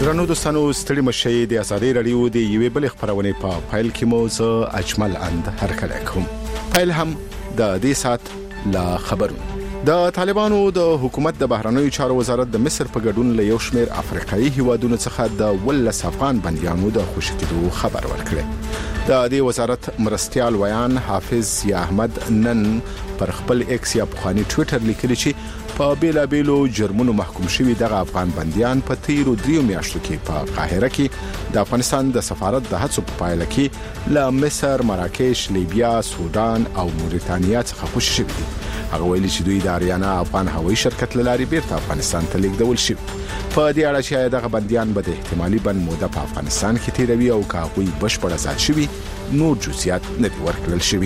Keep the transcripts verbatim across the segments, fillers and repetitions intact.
درنو دوستانو ستړي مشي د ازادي رادیو د یوې بل خبرونه په فایل کې مو ز اجمل اند هرکله کوم. فایل هم د دې سات لا خبرونه. د طالبانو د حکومت د بهرنیو چارو وزارت د مصر په ګډون له یو شمېر افریقایي هیوادونو څخه د ولس افغان بنديانو د خوشی کېدو خبر ورکړي. د دې وزارت مرستيال ویان حافظ یا احمد نن پر خپل ایکس یا پخوانی ټوئیټر لیکلی چې په بیلا بیلو جرمونو محکوم شوی دغه افغان بنديان په تیرو دریو میاشتو کې په قاهره کې د افغانستان د سفارت د هڅو په پایله کې له مصر، مراکش، لیبیا، سودان او موريتانیا څخه خوشی شوی دي. هغه ویلي چې دوی د اریانا افغان هوایي شرکت لاري بیرته افغانستان ته لیږدول شي. په دې اړه چې دغه بنديان به د احتمالي بند موده په افغانستان کې تیروي او کاغوي بشپړ آزاد شوي نور جزئیات نه دي ورکړل شوي.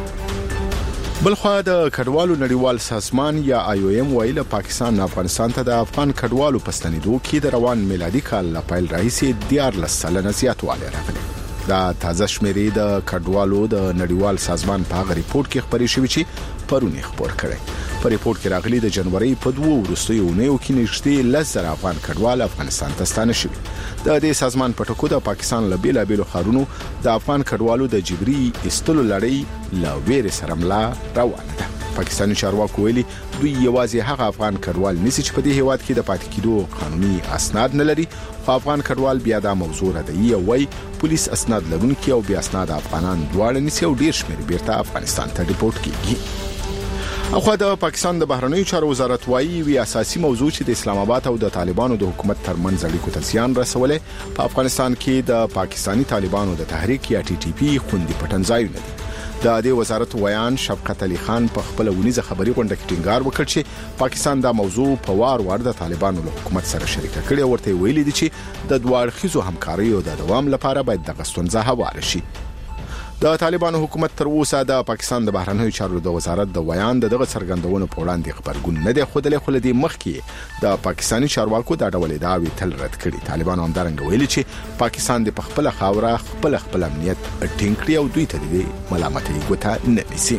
بلخوا د کډوالو نړیوال سازمان یا آی او ایم ویل پاکستان افغانستان ته د افغان کډوالو پستنیدو کې د روان میلادي کال لپاره راهیسي دیارلس سلنه زیاتوالی راغلی. دا تازه شمیرې د کډوالو د نړیوال سازمان په هغه ریپورت کې خبرې شوې چې پرونی خبر کړي. په ریپورت کې راغلي د جنوري په دوه وروستیو اونیو کې نږدې لس زره افغان کډوال افغانستان ته ستانه شوي. د دې سازمان په ټکو د پاکستان له بیلا بیلو خارونو د افغان کډوالو د جبري استلو لړۍ لا ویره سره ملا روانه ده. پاکستاني چارواکو ویلي دوی یوازې هغه افغان کډوال نسی چې په دې هیواد کې د پاتې کېدو قانوني اسناد نه لري. خو افغان کډوال بیا د موضوع ردی او وای پولیس اسناد لرونکي او بیا اسناد افغانان دواړه نسی او ډیر شمېر بیرته افغانستان ته ریپورت کیږي. اخو د پاکستان د بهرنیو چارو وزارت وایي وی اساسي موضوع چې د اسلام آباد او د طالبانو د حکومت ترمنځ اړیکو ته زیان رسولې په افغانستان کې د پاکستانی طالبانو د تحریک یا ټي ټي پی خوندې پټنځایونه دي. د دې وزارت ویان شفقت علي خان په خپل ونیزه خبري غونډه کې ټینګار وکړ چې پاکستان دا موضوع په وار وار د طالبانو له حکومت سره شریک کړي او ورته ویلي دي چې د دوه اړخیزو همکاریو د دوام لپاره باید د غستونځه هواره شي. د طالبانو حکومت تر اوسه د پاکستان د بهرنیو چارو د وزارت د ویان دغه څرګندونو په وړاندې خبرګون نه دی خودلې خو لدی مخکې د پاکستاني چارواکو د ډول داوی تل رد کړي. طالبانو هم درنګ ویلي چې پاکستان د خپل خاوره خپل خپل امنیت ټینګ کړی او دوی ته د ملامتۍ ګوته نه نیسي.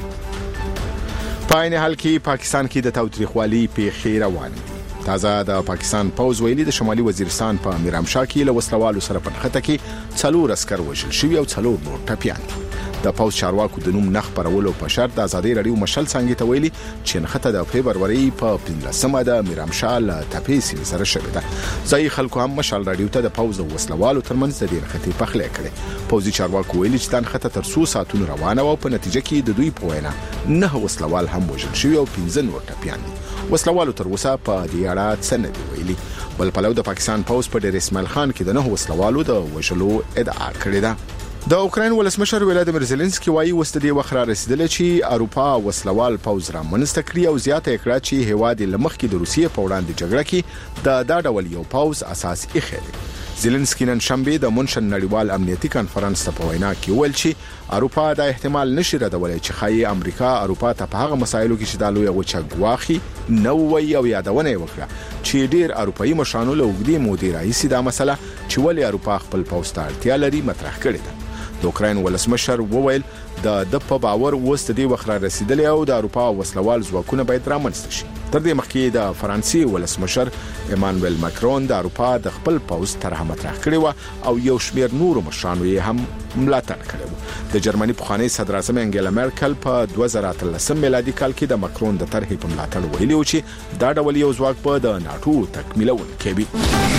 په عین حال کې پاکستان کې د تاوتریخوالي پیښې روان دي. تازه د پاکستان پوز ویلي د شمالي وزیرستان په میرامشاه کې له وسلوالو سره په نښته کې څلور عسكر وژل شوي او څلور نور ټپيان دي. د پوز چارواکو د نوم نخ پرولو په شرط د ازادي رادیو مشل څنګه ته ویلي چې نښته د فبرवरी په پنځلسمه د میرامشاه له تپې سیمې سره شوې ده. ځای خلکو هم مشل رادیو ته د پوز وسلوالو ترمنځ د دې نښتې پخلی کړي. پوزي چارواکو ویلي چې د نښته تر څو ساعتونو روانه او په نتیجه کې د دوی په وینا نه وسلوال هم وژل شوي او پنځه نور ټپيان دي. وسلوالو تر اوسه په دې اړه څه نه دی ویلي. بل پلو د پاکستان پوز په ډیر اسماعیل خان کې د نه وسلوالو د وژلو ادعا کړې ده. د اوکراین ولسمشر ولادیمیر زيلنسکي وايي وست دی وخت را رسیدل چې اروپا وسلوال پوز را منځته کړی او زیاته کړه چې هواد لمخ کې د روسیې په وړاندې جګړه کې د دا ډول یو پوز اساس ایښی. زيلنسکي نن شنبه د مونشن نړیوال امنیتي کانفرنس ته په وینا کې ویل چې اروپا د احتمال نشي ردولای چې خایي امریکا اروپا ته په هغه مسایلو کې چې د لوی غوچه غواخي نو وی او یادونه وکړه چې ډیر اروپאי مشانو له وګړي مودي راځي دا مسله چې ولې اروپا خپل پوز ته اړتیا لري مطرح کړې ده. د اوکراین ولسمشر وویل د د په باور وست دی وخت را رسیدلی او د اروپا وسلوال ځواکونه باید رامنځته شي. تر دې مخکې د فرانسې ولسمشر ایمانوئل ماکرون د اروپا د خپل پوز طرح مطرح کړی و او یو شمېر نورو مشرانو یې هم ملاتړ کړی و. د جرمني پخوانی صدر اعظم انګیلا مرکل په دوه زره اتلسم میلادي کال کې د ماکرون د طرحې په ملاتړ ویلي و چې دا ډول یو ځواک په د ناتو تکمیلونکی وي.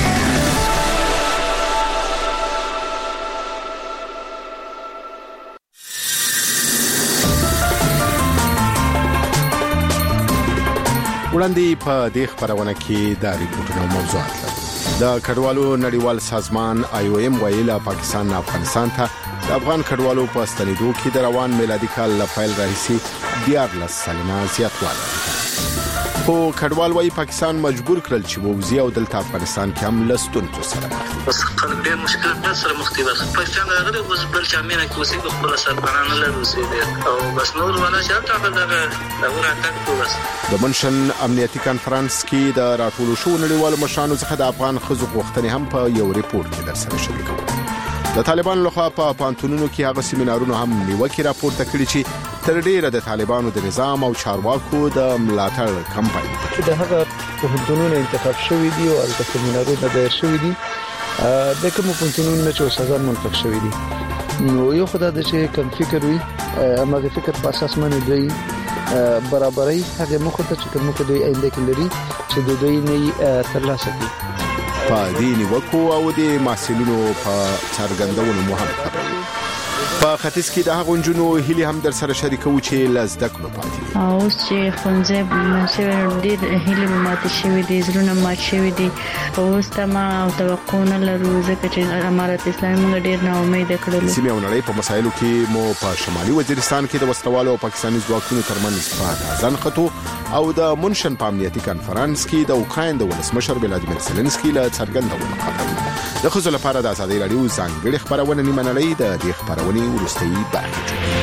وړاندې په دې خبرونه کې د ریپورتونو موضوعات لرو. د کډوالو نړیوال سازمان آی او ایم ویل پاکستان افغانستان ته د افغان کډوالو په ستنېدو کې د روان میلادي کال لپاره راهیسي دیارلس سلنه زیاتوالی راغلی. خو کډوال وايي پاکستان مجبور کړل چې ووزي او دلته افغانستان کې هم لستونزو سره مخ دي. بس خلک ډېر مشکلات سره مخ دي. بس پاکستان هغه اوس بل چې امینه کوسي په خپل سربرانه له روسي او بس نور ولا شاته هغه دغه راټک بس. د منشن امنیتي کانفرنس کې د راټولو شو نړیوالو مشرانو څخه د افغان خزو غوښتنې هم په یو ریپورت کې در سره شریکو. د طالبانو لخوا په پانتونونو کې هغه سیمینارونو هم نیوکه راپورته کړي چې تر ډیره د طالبانو د نظام او چارواکو د ملاتړ کمپاین د هغه پوهنتونونو انتخاب شوی دی او د سیمینارونو د شوی دي د کوم پونتونو چې سزا منطق شوی دي نو یو خدای د چې کم فکر وي هغه فکر په اساس باندې دی برابرۍ هغه مخ ته چې کوم کوي آینده کې لري چې د دوی نه ترلاسه کړي په دې نیوکو او د مسؤلینو په څرګندونو مو هم خبرې په ختیځ کې د هغو جنونو هلي هم در سره شریکو چې لزدک نو پاتې اوس چې خونځه مسیر ډېر هلي ماته شوی دي زرونه مات شوی دي اوس تما او توقع نه لرو ځکه چې امارت اسلامي موږ ډېر نا امید کړل سیمه ونړۍ په مسایلو کې مو په شمالي وزیرستان کې د وسلوالو او پاکستاني ځواکونو ترمنځ ځان خطو او د مونشن په امنیتي کانفرنس کې د اوکراین د ولسمشر ولادیمیر زيلنسکي له څرګندونو خبرو د خصوص لپاره د ازادي رادیو ځانګړي خبرونه نیمه نړۍ د دې خبرونه ورستۍ برخه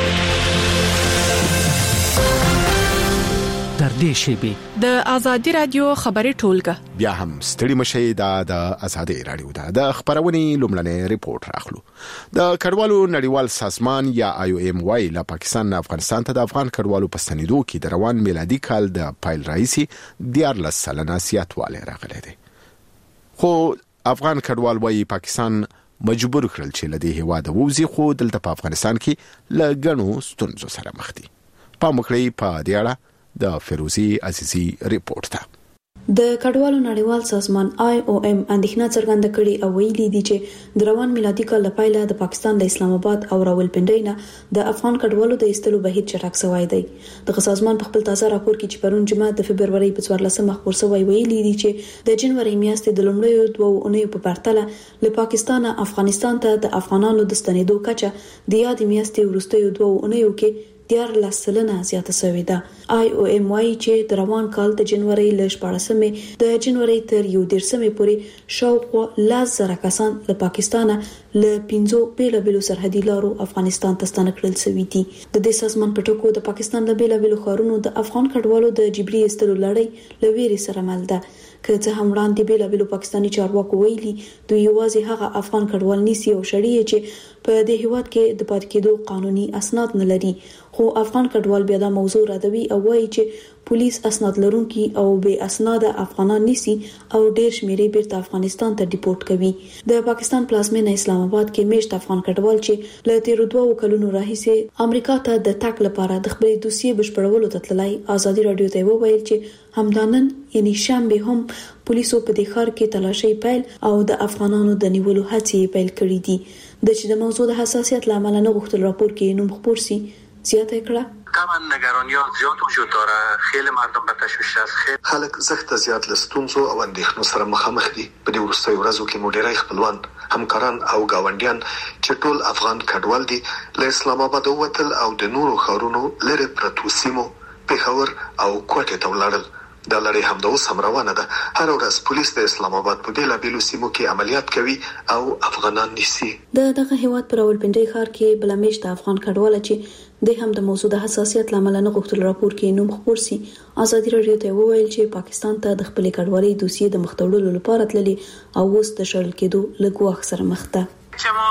در دې شیبه د ازادي رادیو خبري ټولګه بیا هم ستړي مشي د ازادي رادیو د خبرونه لومړنۍ ریپورت راخلو د کډوالو نړیوال سازمان یا آی او ایم واي له پاکستان نه افغانستان ته د افغان کډوالو په ستنېدو کې د روان میلادي کال د پایل رئیسي دیارلس سلنه زیاتوالی راغلی دی خو افغان کډوال وايي پاکستان مجبور کړل چې له دې هواده ووزي خو دلته په افغانستان کې له غنو ستونزو سره مخ دي په مخړې په دې اړه د فیروزی عزیزی ریپورت ده د کډوالو نړیوال سازمان آی او ایم اندېښنه څرګنده کړې او ویلي دي چې د روان میلادي کال لپاره د پاکستان د اسلام آباد او راولپنډۍ نه د افغان کډوالو د ایستلو بهیر چټک شوی دی د سازمان په خپل تازه راپور کې چې پرون جمعه د فبرवरी په څوارلسمه خبر شوی ویلي دي چې د جنوري میاشتې د لومړیو دوه اونیو په پرتله له پاکستان افغانستان ته د افغانانو د ستنېدو کچه د یاد میاشتې وروستیو دوه اونیو کې دیارلس سلنه زیاته شوې ده آی او ایم وايي چې د روان کال د جنوري ل شپږمې د جنوري تر یو دیرشمې پورې شاوخوا لاس زره کسان له پاکستان له پنځو بیلابلو سرحدي لارو افغانستان ته ستانه کړل شوي دي د دې سازمان په ټکو د پاکستان له بیلابلو ښارونو د افغان کډوالو د جبري ایستلو لړۍ لویري سره مل ده که څه هم وړاندې بیلابلو پاکستاني چارواکو ویلي دوی یوازې هغه افغان کډوال نیسي او شړي چې په دې هیواد کې د پاتې کېدو قانوني اسناد نه لري خو افغان کډوال بیا دا موضوع ردوي او وایي چې پولیس اسناد لرونکي او بے اسناد افغانان نیسي او ډېر شمیرې بیرته افغانستان ته ډیپورټ کوي د پاکستان پلازمینه اسلام آباد کې میشت افغان کډوال چې له تیرو دوه کلونو راهیسې امریکا ته د تګ لپاره د خپلې دوسیې بشپړولو ته تللی ازادي رادیو ته وویل چې همدانن یعنی شنبه هم پولیسو په دې ښار کې تلاشي پیل او د افغانانو د نیولو هڅې پیل کړې دي د چې د موضوع د حساسیت لامل نه غوښتل راپور کې نوم خبر سي زیاته کړه طبعا نگرانیات زیاد وجود داره خیلی مردم به تشویش است خیلی خلک زخت زیات لستونزو او اندېښنو سره مخامخ دي په دې وروستیو ورځو کې مو ډېری خپلوان همکاران او گاونډیان چې ټول افغان کډوال دي له اسلام آباد ووتل او د نورو ښارونو لرې پرتو سیمو پېښور او کوټې ته ولاړل دا لړۍ هم د اوس هم روانه ده هر ورځ پولیس د اسلام آباد په بیلابیلو سیمو کې عملیات کوي او افغانان نیسي د دغه هیواد پر راولپنډۍ ښار کې بلمیش د افغان کډوال چې د هم د موضوع د حساسیت لامل نه غوښتل راپور کې نوم خبر سي ازادي رادیو ته وویل چې پاکستان ته د خپل کډوالۍ دوسیې د مختوړلو لپاره تللي او اوس د شړل کېدو لګوخ سره مخ ده شما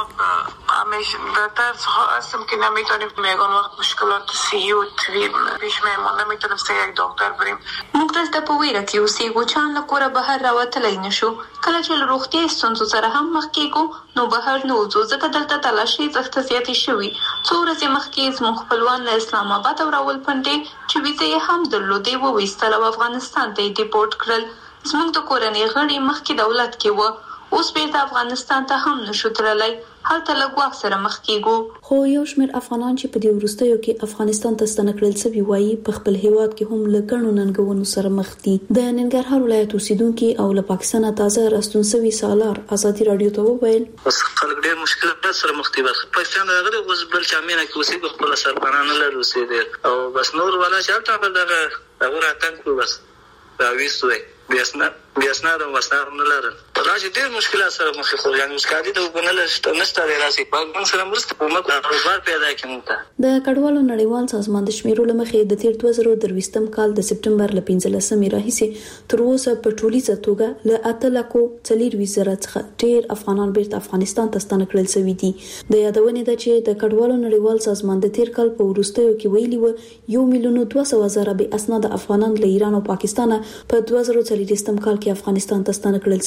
همیشه در ترس هستم که نمیتونیم میگن وقت مشکلات صحی و طبیب پیش میمون نمیتونیم سه یک دکتر بریم موږ دلته په ویره کې اوسېږو چې له کوره بهر راوتلی نشو کله چې له روغتیا ستونزو سره هم مخ کېږو نو بهر نه وځو ځکه دلته تلاشي سخته زیاتې شوي څو ورځې مخکې زموږ خپلوان له اسلام آباد او راولپنډۍ چې ویزې یې هم درلودې وویستل او افغانستان ته یې ډیپورټ کړل زموږ د کورنۍ غړي مخکې دولت کې وه اوس بیرته افغانستان ته هم نشو تللی هلته له ګواښ سره مخ کېږو خو یو شمېر افغانان چې په دې وروستیو کې افغانستان ته ستنه کړل شوي وایي په خپل هیواد کې هم له ګڼو ننګونو سره مخ دي د ننګرهار ولایت اوسیدونکي او له پاکستانه تازه راستون شوي سالار ازادي رادیو ته وویل اوس خلک ډېر مشکلات سره مخ دي بس پاکستان دغه اوس بل چا مینه کې اوسېږي خپل سرپرانه لري اوسېږي او بس نور ولا چاته په دغه هغه راتګ بس راويستوي بیاسنا بیاسنا د وسار نه لرل راځي ډېر مشکلات سره مخ خو یعنی مسکادي د وګڼل نشته راځي په موږ سره مرسته کومه کاروبار پیدا کړي د کډوالو نړیوال سازمان د شمیرو لمخې د تیر دوه زره درويشتم کال د سپټمبر ل پنځلسمې راهیسې تر اوسه په ټولیزه توګه ل اته لکو څلور وزره څخه ډېر افغانان بیرته افغانستان ته ستنه کړل شوي دي د یادونې ده چې د کډوالو نړیوال سازمان د تیر کال په وروستیو کې ویلي و یو میلیون دوه سوه زره به اسناد افغانان له ایران او پاکستان په دوه زره څلوېښتم کال کې افغانستان ته ستنه کړل شوي دي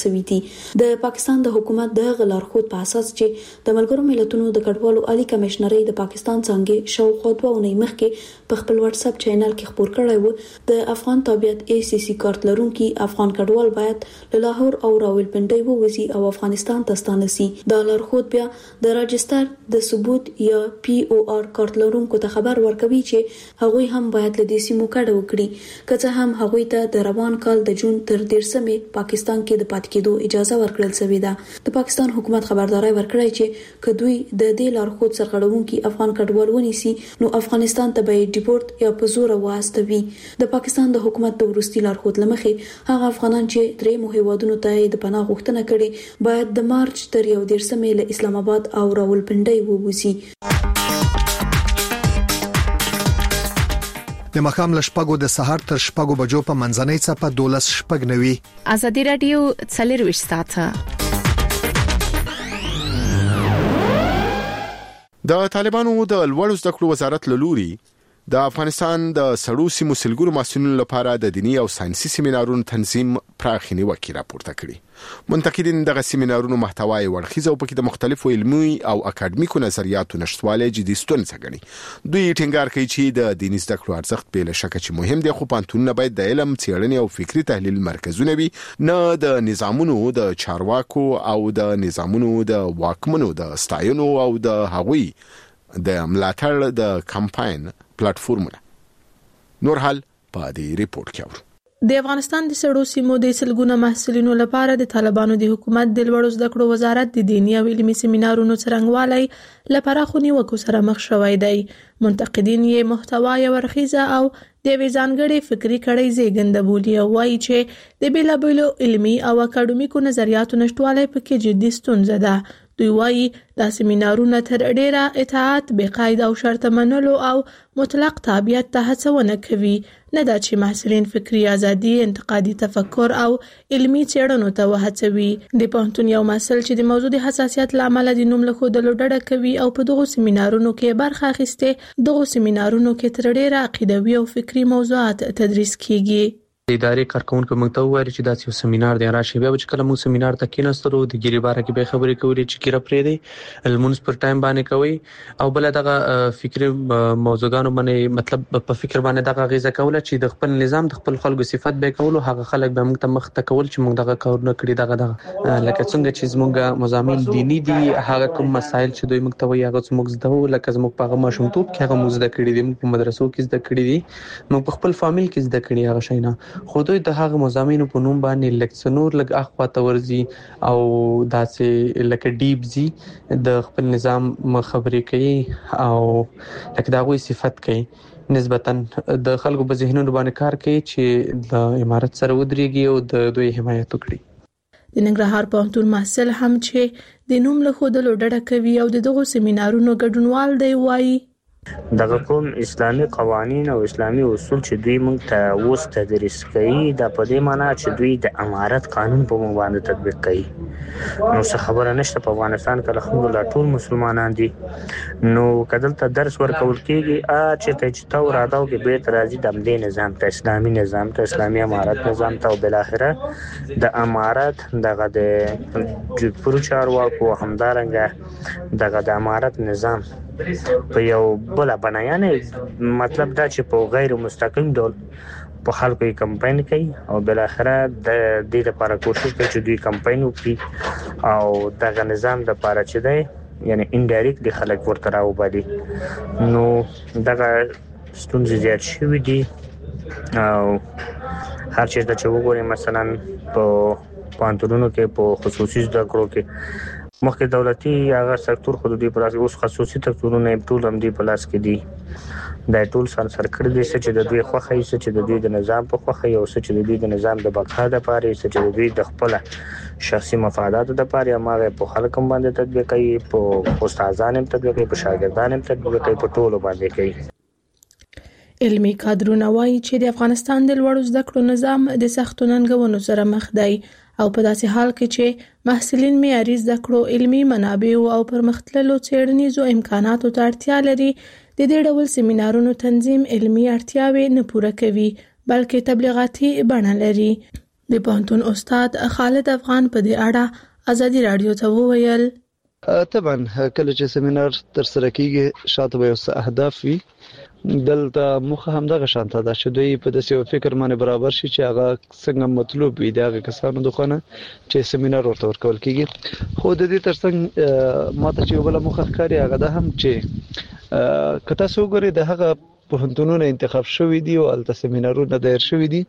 د پاکستان د حکومت د غلارخود په اساس چې د ملګرو ملتونو د کډوالو عالی کمشنري د پاکستان څنګه شاوخوا دوه اونۍ مخکې په خپل واتس اپ چینل کې خبر کړی و د افغان تابعیت ای سی سی کارت لرونکي افغان کډوال باید له لاهور او راولپنډي ووزي او افغانستان ته ستانه شي. د لارښود بیا د راجستر د ثبوت یا پی او آر کارت لرونکو ته خبر ورکوي چې هغوی هم باید له دې سیمو کډه وکړي، که څه هم هغوی ته د روان کال د جون تر دیرشمې پاکستان کې د پاتې کېدو اجازه ورکړل شوې ده. د پاکستان حکومت خبرداري ورکړی چې که دوی د دې لارښود سرغړونکي افغان کډوال ونیسي نو افغانستان ته به ډیپورت یا په زور واستوي. د پاکستان د حکومت د ورستي لارښود لمخې هغه افغانان چې درې مهیوادونو ته د پناه غوښتنه کړې باید د مارچ تر یو دیرشمې له اسلام آباد او راولپنډي ووزي. د مخام لشپګو د سحر تر شپګو بجو په منځنۍ څپه دولس شپګ نوي. ازادي رادیو څلرويش ساعته. د طالبانو د لوړو زده کړو وزارت له لوري د افغانستان د سړو سیمو سلګونو مسؤلینو لپاره د دینی او ساينسي سیمینارونو تنظیم پراخینی وکړي راپورته کړي. منتقدین دغه سیمینارونو محتوای ورخیزه او پکې د مختلفو علمي او اکاډمیکو نظریاتو نشټواله جدي ستونزه ګڼي. دوی ټینګار کوي چې د دیني زده کړو ارزښت بل شک چې مهم دی، خو پانتونونه باید د علم څېړنې او فکری تحلیل مرکزونه وي، نه د نظامونو د چارواکو او د نظامونو د واکمنو د ستاینو او د هغوی د ملاتړ د کمپاین پلیټفارمونه. نور حال په دې ریپورت کې اورو. د افغانستان د سړو سیمو د سلګونو محصلینو لپاره د طالبانو د حکومت د لوړو زده کړو وزارت د دیني او علمي سیمینارونو څرنګوالي لپاره خونی وکړو سره مخ شوی دی. منتقدین یې محتوای ورخیزه او د ویزانګړي فکری کړي زیږنده بولی او وایي چې د بیلابیلو علمي او اکاډمیکو نظریاتو نشټواله پکې جدي ستونزه ده. دوی وایي دا سیمینارونه تر ډیره اطاعت، بې قید او شرط منلو او مطلق تابعیت ته هڅونه کوي، نه دا چې محصلین فکری ازادي، انتقادي تفکر او علمي څېړنو ته وهڅوي. د پوهنتون یو مسل چې د موضوع د حساسیت لامل د نوم له ښودلو ډډه کوي او په دغو سیمینارونو کې برخه اخیسته، دغو سیمینارونو کې تر ډیره عقیدوي او فکری موضوعات تدریس کیږي. د ادارې کارکونکو موږ ته وویل چې دا یو سیمینار دی، راشي بیا چې کله موږ سیمینار ته کېناستلو د ګیری باره کې به خبرې کولې چې ګیره پرې دی المونس پر ټایم باندې کوي او بل دغه فکری موضوعګانو باندې مطلب په فکر باندې دغه غیزه کوله چې د خپل نظام د خپل خلکو صفات به کولو، هغه خلک به موږ ته مخ ته کول چې موږ دغه کارونه کړی دغه دغه لکه څنګه چې موږ مزامین دینی دي، هغه کوم مسایل چې دوی موږ ته وایي هغه موږ زده وو، لکه موږ په هغه ماشومتوب کې هغه موږ زده کړی دي، موږ په مدرسو کې زده کړی دي، موږ په خپل فامیل کې زده کړی هغه شینا، خو دوی د مزامینو په نوم باندې لکسنور لګ اخوا تورزي او داسې لکه ډیپ زی د خپل نظام خبرې کوي او لکه دا غوي صفت کوي، نسبتا د خلکو په ذهنونو باندې کار کوي چې د امارت سره ودرېږي او د دوی حمایت وکړي. د ننګرهار پوهنتون محصل هم چې د نوم له ښودلو ډډه کوي او د دغو سیمینارونو ګډونوال دی وایي دغه کوم اسلامي قوانين او اسلامي اصول چې دوی موږ ته اوس تدریس کوي دا په دې معنی چې دوی د امارت قانون په موږ باندې تطبیق کوي. نو څه خبره نشته په افغانستان کې الحمدلله ټول مسلمانان دي، نو کدل ته درس ورکول کېږي ا چې ته چې تور راځو کې به ترازی د دې نظام ته اسلامي نظام ته اسلامي امارت نظام ته او بل اخره د امارت دغه د پروچارواکو همدارنګه دغه د امارت نظام په یو بل بنایانه مطلب دا چې په غیر مستقیم ډول په خلکو یې کمپاین کوي او بل اخره د دې لپاره کوشش کوي چې دوی کمپاین وکړي او دغه نظام د لپاره چې دی یعنی انډایرکټلی خلک ورته راوبالي. نو دغه ستونزې زیات شوي دي او هر چیز د چې وګورئ مثلا په پوهنتونونو کې په خصوصي زده کړو کې مخکې دولتي هغه سکتور خو دوی پر اوس خصوصي سکتورونه ټول هم دی په لاس کې دي، دا ټول سر سر کړی دي چې د دوی خوخه یې چې د دوی د نظام په خوخه یو چې د دوی د نظام د بقا د پاره چې د دوی د خپل شخصي مفادات د پاره ماغه په خلک باندې تطبیق کوي، په استادانو تطبیق کوي، په شاګردانو تطبیق کوي، په ټولو باندې کوي. علمي کادرونه وایي چې د افغانستان د لوړو زده کړو نظام د سختو ننګونو سره مخ دی او په داسې حال کې چې محصلین معیاري زده کړو، علمي منابع او پرمختللو څېړنیزو امکاناتو ته اړتیا لري، د دې ډول سیمینارونو تنظیم علمي اړتیاوې نه پوره کوي بلکې تبلیغاتي بڼه لري. د پوهنتون استاد خالد افغان په دې اړه ازادي رادیو ته وویل طبعا کله چې سیمینار تر سره کیږي شاته به اوس اهداف وي دلته مخه هم دغه شانته ده چې دوی په داسې فکر باندې برابر شي چې هغه څنګه مطلوب وي دغه کسانو د خونه چې سیمینار ورته ورکول کیږي خو د دې ترڅنګ ماته چې بل مخه ښکاري هغه ده هم چې کته سو ګوري د هغه پوهنتونونو انتخاب شوی دی او الته سیمینارونه دایر شوی دي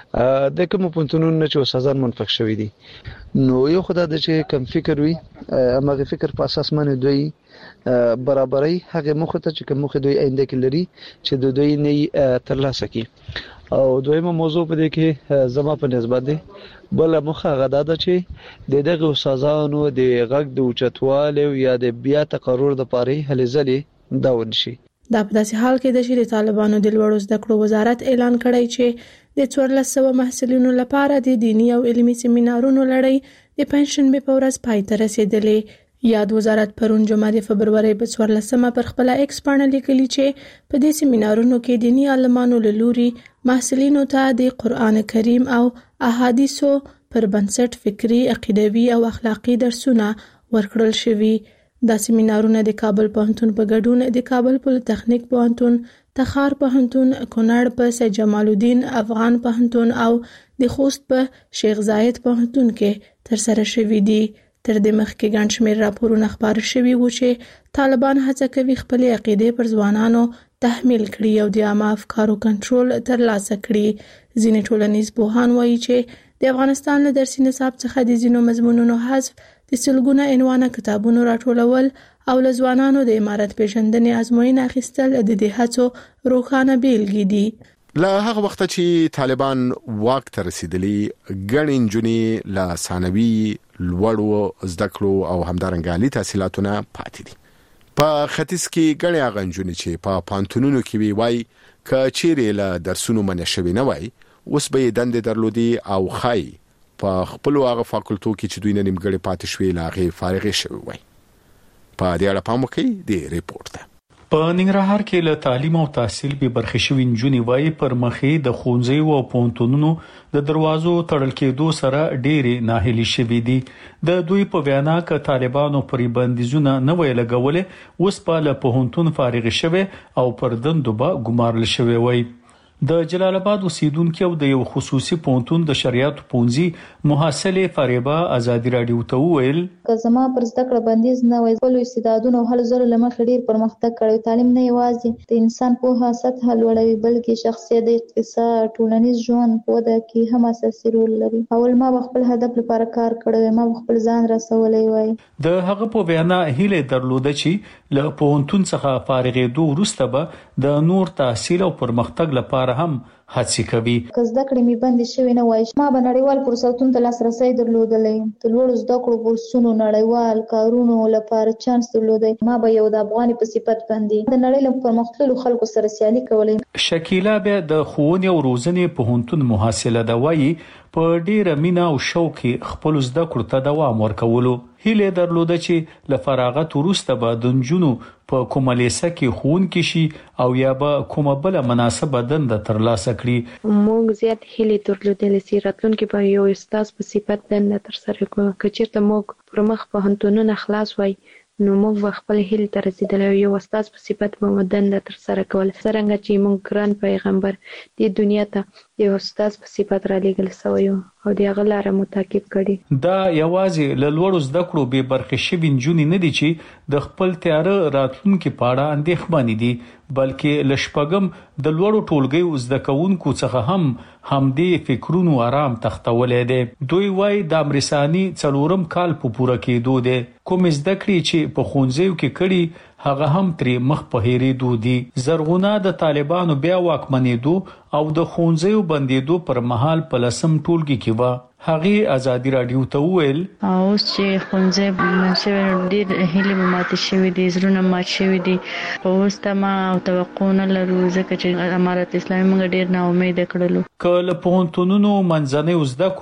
د کوم پوهنتونونو چې وسازان منفق شوی دي نو یو خدای د چې کم فکر وي هغه فکر په اساس باندې دوی برابرۍ هغه مخ ته چې کوم مخ دوی آینده کې لري چې د دوی نه ترلاسه کی او دویمه موضوع په دې کې زما په نسبت دی بل مخ هغه ده چې د دغه وسازانو د غږ د اوچتواله یا د بیا تقرر د پاره هلې ځلې دا ونشي دا په داسې حال کې د شری طالبانو د لوړو زده کړو وزارت اعلان کړی چې د څوارلس سوه محصلینو لپاره د دینی او علمي سیمینارونو لړۍ د پنځشنبه په ورځ پای ته رسیدلې یاد وزارت پرون جمعه د فبرवरी په څوارلسمه پر خپل ایکس باندې لیکلي چې په دې سیمینارونو کې دینی عالمانو له لوري محصلینو ته د قران کریم او احادیثو پر بنسټ فکری عقیدوي او اخلاقی درسونه ورکړل شوي دا سیمینارونه د کابل پوهنتون په ګډون د کابل پولیټیکنیک پوهنتون تخار پوهنتون کونړ په سید جمال الدین افغان پوهنتون او د خوست په شیخ زاید پوهنتون کې تر سره شوي دي تر دې مخکې ګڼ شمېر راپورونه خپاره شوي وو چې طالبان هڅه کوي خپل عقیدې پر ځوانانو تحمیل کړي او د عامه افکارو کنټرول ترلاسه کړي ځینې ټولنیز پوهان وایي چې د افغانستان له درسي نصاب څخه د ځینو مضمونونو حذف د سلګونه عنوانه کتابونو راټولول او له ځوانانو د امارت پیژندنې ازموینه اخیستل د دې هڅو روښانه بیلګې دي له هغه وخت چې طالبان واک ته رسیدلی ګڼ انجونې له ثانوي لوړو زده کړو او همدارنګه عالي تحصیلاتونه پاتې دي په ختیځ کې ګڼ هغه انجونې چې په پانتونونو کې وی وای ک چیرې له درسونو منع شوی نه وای اوس به دندې درلودي او خای په خپل هغه فاکولټو کې چې دوی نه نیمګړې پاتې شوی لاغه فارغ شوی وای په دې اړه پام وکړئ د ریپورت ته په ننګرهار کې له تعلیم او تحصیل به برخې شوی نجونې وای پر مخې د خونځي او پونتونونو د دروازو تړل کېدو سره ډېری ناهیلي شوي دي د دوی په وینا ک طالبانو پرې بندیزونه نه وی لګولې اوس په له پونتون فارغ شوی او پر دندوبه ګمارل شوی وای د جلال آباد اوسیدونکو او د یو خصوصي پونتون د شریعت پونزي محصله فریبا ازادي رادیو ته ویل کزما پر زده کړه بندیز نه وای خپل استعدادونه هل زر لمخ ډیر پرمختګ کړی تعلیم نه یوازې د انسان په سطح لوړوي بلکې شخصیت د اقتصاد ټولنیز ژوند په وده کې هم اساسي رول لري اول ما خپل هدف لپاره کار کړی ما خپل ځان رسولې وای د هغه په وینا هیله درلوده چې له پونتون څخه فارغېدو وروسته به د نور تحصیل او پرمختګ لپاره هم هڅه کوي که زده کړې می بند شوی نه وای ما به نړیوال فرصتونو ته لاسرسي درلودلې د لوړ زده کړو بورسونو نړیوال کارونو لپاره چانس درلودې ما به یو د افغاني په صفت باندې د نړۍ له پرمختللو خلکو سره سیالي کولې شکیلا به د خوونې او روزنې په هونتون محاصله دا وایي په ډیره مینا او شوق خپل زده کړو ته دوام ورکولو هیله درلوده چې ل فراغت وروسته به د نجونو په کومه لیسه کې خون کې شي او یا به کومه بل مناسبه دنده ترلاسه کړي موږ زیات هیله درلودل چې راتلونکي به یو استاد په صفت دنده تر سره کوو که چیرته موږ پر مخ په هنتونونه خلاص وای نو موږ خپل هیله تر رسیدل یو استاد په صفت به دنده تر سره کول څنګه چې موږ ګران پیغمبر د دنیا ته یو استاد په صفت را لېږل سوی او د هغه لاره متعقب کړي دا یوازې له لوړو زده کړو به برخې شوي نجونې نه دي چې د خپل تیاره راتلونکي په اړه اندېښمنې دي بلکې له شپږم د لوړو ټولګیو زده کوونکو څخه هم همدې فکرونو آرام تختولې دي دوی وایي د امرساني څلورم کال په پوره کېدو دي کوم زده کړې چې په خونځیو کې کړي هغه هم ترې مخ په هېرېدو دي زرغونه د طالبانو بیا واکمنېدو او د خونځیو بندېدو پر مهال په لسم ټولګي کې و هغه ازادي رادیو ته ویل اوس چې خونځې منشور ډېر هلي ماته شوی دي زړونه مات شوی دي اوس ته ما او توقع نه لرو ځکه چې امارت اسلامي موږ ډېر نا امید کړلو کله پونتونونو منځنۍ زده کړو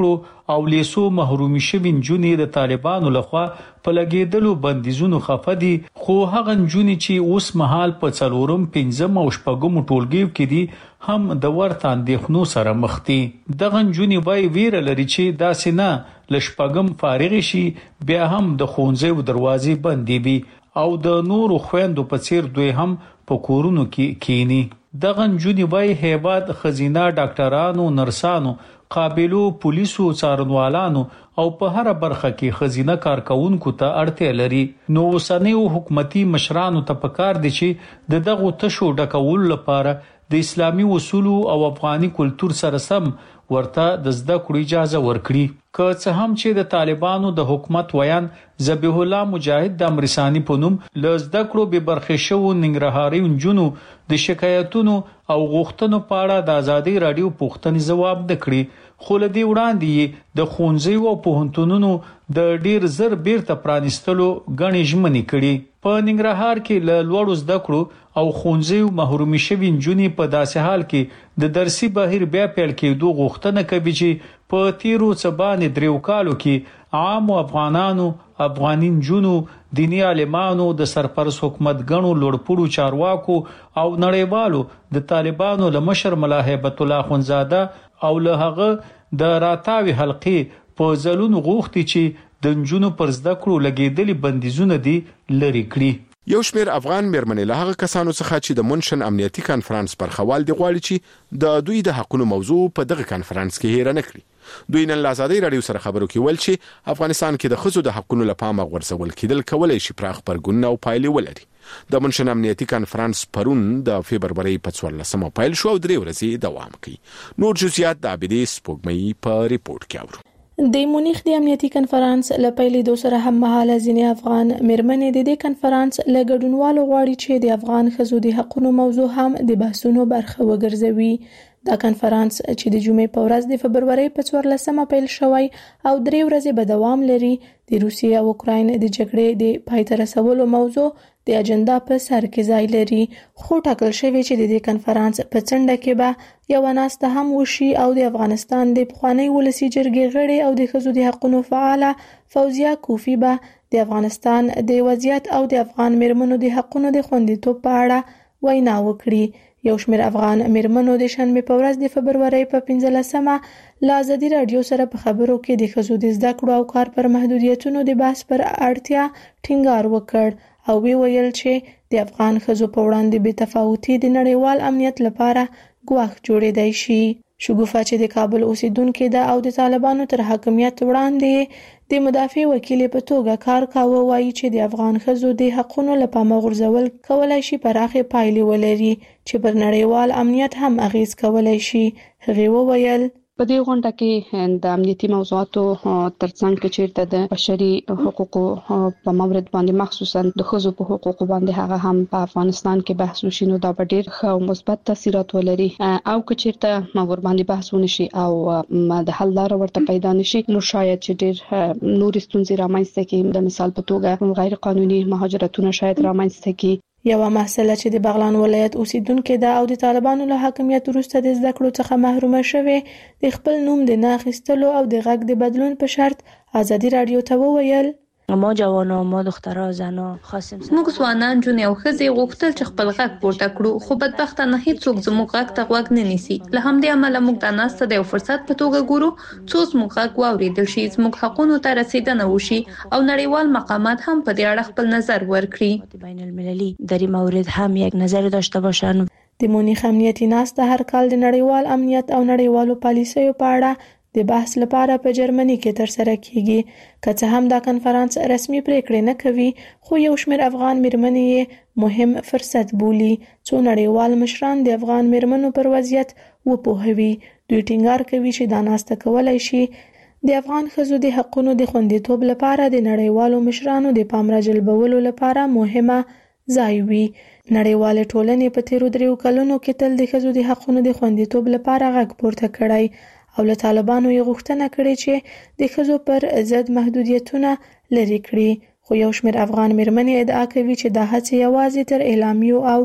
او لیسو محرومي شوي نجونې د طالبانو لخوا په لګیدلو بندیزونو خفه دي، خو هغه نجونې چې اوس مهال په څلورم پنځم او شپږم ټولګیو کې دي هم د ورته اندېښنو سره مخ دي. دغه نجونې وایي ویره لري چې داسې نه له شپږم فارغ شي بیا هم د ښوونځیو دروازې بندې وي او د نورو خویندو په څیر دوی هم په کورونو کې کینی. دغه نجونې وایي هیواد ښځینه ډاکټرانو، نرسانو، قابلو پولیسو، څارنوالانو او په هر برخه کې ښځینه کارکونکو ته اړتیا لري. نو اوسنیو حکومتي مشرانو ته پکار دي چې د دغو تشو ډکولو لپاره د اسلامي اصولو او افغاني کلچر سره سم ورته د زده کړو اجازه ورکړي. که څه هم چې د طالبانو د حکومت ویان ذبیح الله مجاهد د امرسانی په نوم له زده کړو به برخې شو ننګرهاري نجونو د شکایتونو او غوښتنو په اړه د ازادي رادیو پوښتنې ځواب نکړي، خو له دې وړاندې د ښوونځیو او پوهنتونونو د ډیر زر بیرته پرانیستلو غنې ژمنې کړي. په ننګرهار کې له لوړو زده کړو او ښوونځیو محرومي شوي نجونې په داسې حال کې د درسي بهیر بیا پیل کېدو غوښتنه کوي چې په تیرو څبانې دریو کالو کې عام افغانانو، افغاني نجونو، دینی عالمانو، د سرپرست حکومت ګڼو لوړپوړو چارواکو او نړیوالو د طالبانو له مشر ملا هیبت الله اخوندزاده او له هغه د راتاوي حلقې په ځلونو غوښتي چې د نجونو پر زده کړو لګېدلي بندیزونه دي لري کړي. یو شمیر افغان میرمنې له هغه کسانو څخه چې د منشن امنیتي کانفرنس برخوال دي غواړي چې د دوی د حقونو موضوع په دغه کانفرنس کې هیر نه کړي. دوی نن له ازادي رادیو سره خبرو کې ول چې افغانستان کې د ښځو د حقونو لپاره غورځول کېدل کولای شي پراخ پرګونه او پایلې ولري. د منشن امنیتي کانفرنس پرون د فبرवरी په څوارلسمه پیل شو او درې ورځې دوام کوي. نور جزئیات د عبدي سپوږمۍ په ریپورت کې اورو. د مونیخ د امنیتي کانفرنس لپاره د سره هم مهاله ځینې افغان میرمنې د دې کانفرنس لګډونوالو غواړي چې د افغان ښځو د حقونو موضوع هم د بحثونو برخه وګرځوي. دا کانفرنس چې د جمعې په ورځ د فبرवरी په څوارلسمه پیل شوی او درې ورځې به دوام لري، د روسیې او اوکراین د جګړې د پای ته رسولو موضوع د اجنډا په سر کې ځای لري. خو ټاکل شوی چې د دې کانفرنس په څنډه کې به یو ناسته هم وشي او د افغانستان د پخوانی ولسی جرګې غړي او د ښځو د حقوقو فعاله فوزیه کوفی به د افغانستان د وضعیت او د افغان میرمنو د حقوقو د خوندیتوب په اړه وینا وکړي. یو شمېر افغان میرمنو د شنبې په ورځ د فبرवरी په پنځلسمه له ازادي رادیو سره په خبرو کې د ښځو د زده کړو او کار پر محدودیتونو د بحث پر اړتیا ټینګار وکړ او وی ویل چې د افغان ښځو په وړاندې بې تفاوتي د نړیوال امنیت لپاره ګواښ جوړېدای شي. شګوفه چې د کابل اوسیدونکې ده او د طالبانو تر حاکمیت وړاندې د مدافع وکیل په توګه کار کاوه، وایي چې د افغان ښځو د حقونو لپاره غورځول کولای شي پراخې پایلې ولري چې پر نړیوال امنیت هم اغیز کولای شي. هغه وویل په دې غونډه کې د امنیتي موضوعاتو ترڅنګ کې چیرته د بشري حقوقو په مورد باندې مخصوصا د ښځو په حقوقو باندې هغه هم په افغانستان کې بحث وشي، نو دا به ډېر ښه او مثبت تاثیرات ولري. او که چیرته مور باندې بحث ونشي او د حل لاره ورته پیدا نشي، نو شاید چې ډېر نور ستونزې رامنځته کړي. د مثال په توګه غیر قانوني مهاجرتونه شاید رامنځته کړي. یو محصله چې د بغلان ولایت اوسیدونکې ده او د طالبانو له حاکمیت وروسته د زده کړو څخه محرومه شوې، د خپل نوم د نه اخیستلو او د غږ د بدلون په شرط ازادي رادیو ته وویل ما جوانا، ما دخترها، زنا خواستیم موږ ځوانان، جونې او ښځې غوښتل چې خپل غږ پورته کړو، خو بدبختانه هیڅوک زموږ غږ ته غوږ نه نیسي. له همدې امله موږ دا ناسته د یو فرصت په توګه ګورو څو زموږ غږ واورېدل شي، زموږ حقونو ته رسیدنه وشي او نړیوال مقامات هم په دې اړه خپل نظر ورکړي. بین المللی در این مورد هم یک نظر داشته باشن. د مونیخ امنیتي ناسته هر کال د نړیوال امنیت او نړیوالو پالیسیو په اړه د بحث لپاره په جرمني کې ترسره کیږي. که څه هم دا کنفرانس رسمي پریکړې نه کوي، خو یو شمېر افغان میرمنې یې مهم فرصت بولي څو نړیوال مشران د افغان میرمنو پر وضعیت وپوهوي. دوی ټینګار کوي چې دا ناسته کولای شي د افغان ښځو د حقوقو د خوندیتوب لپاره د نړیوالو مشرانو د پام راجلبولو لپاره مهمه ځای وي. نړیوال ټولنې په تیرو دریو کلونو کې تل د ښځو د حقوقو د خوندیتوب لپاره غږ پورته کړی او له طالبانو یې غوښتنه کړې چې د ښځو پر ضد محدودیتونه لرې کړي. خو یو شمېر افغان میرمنې ادعا کوي چې دا هڅې یوازې تر اعلامیو او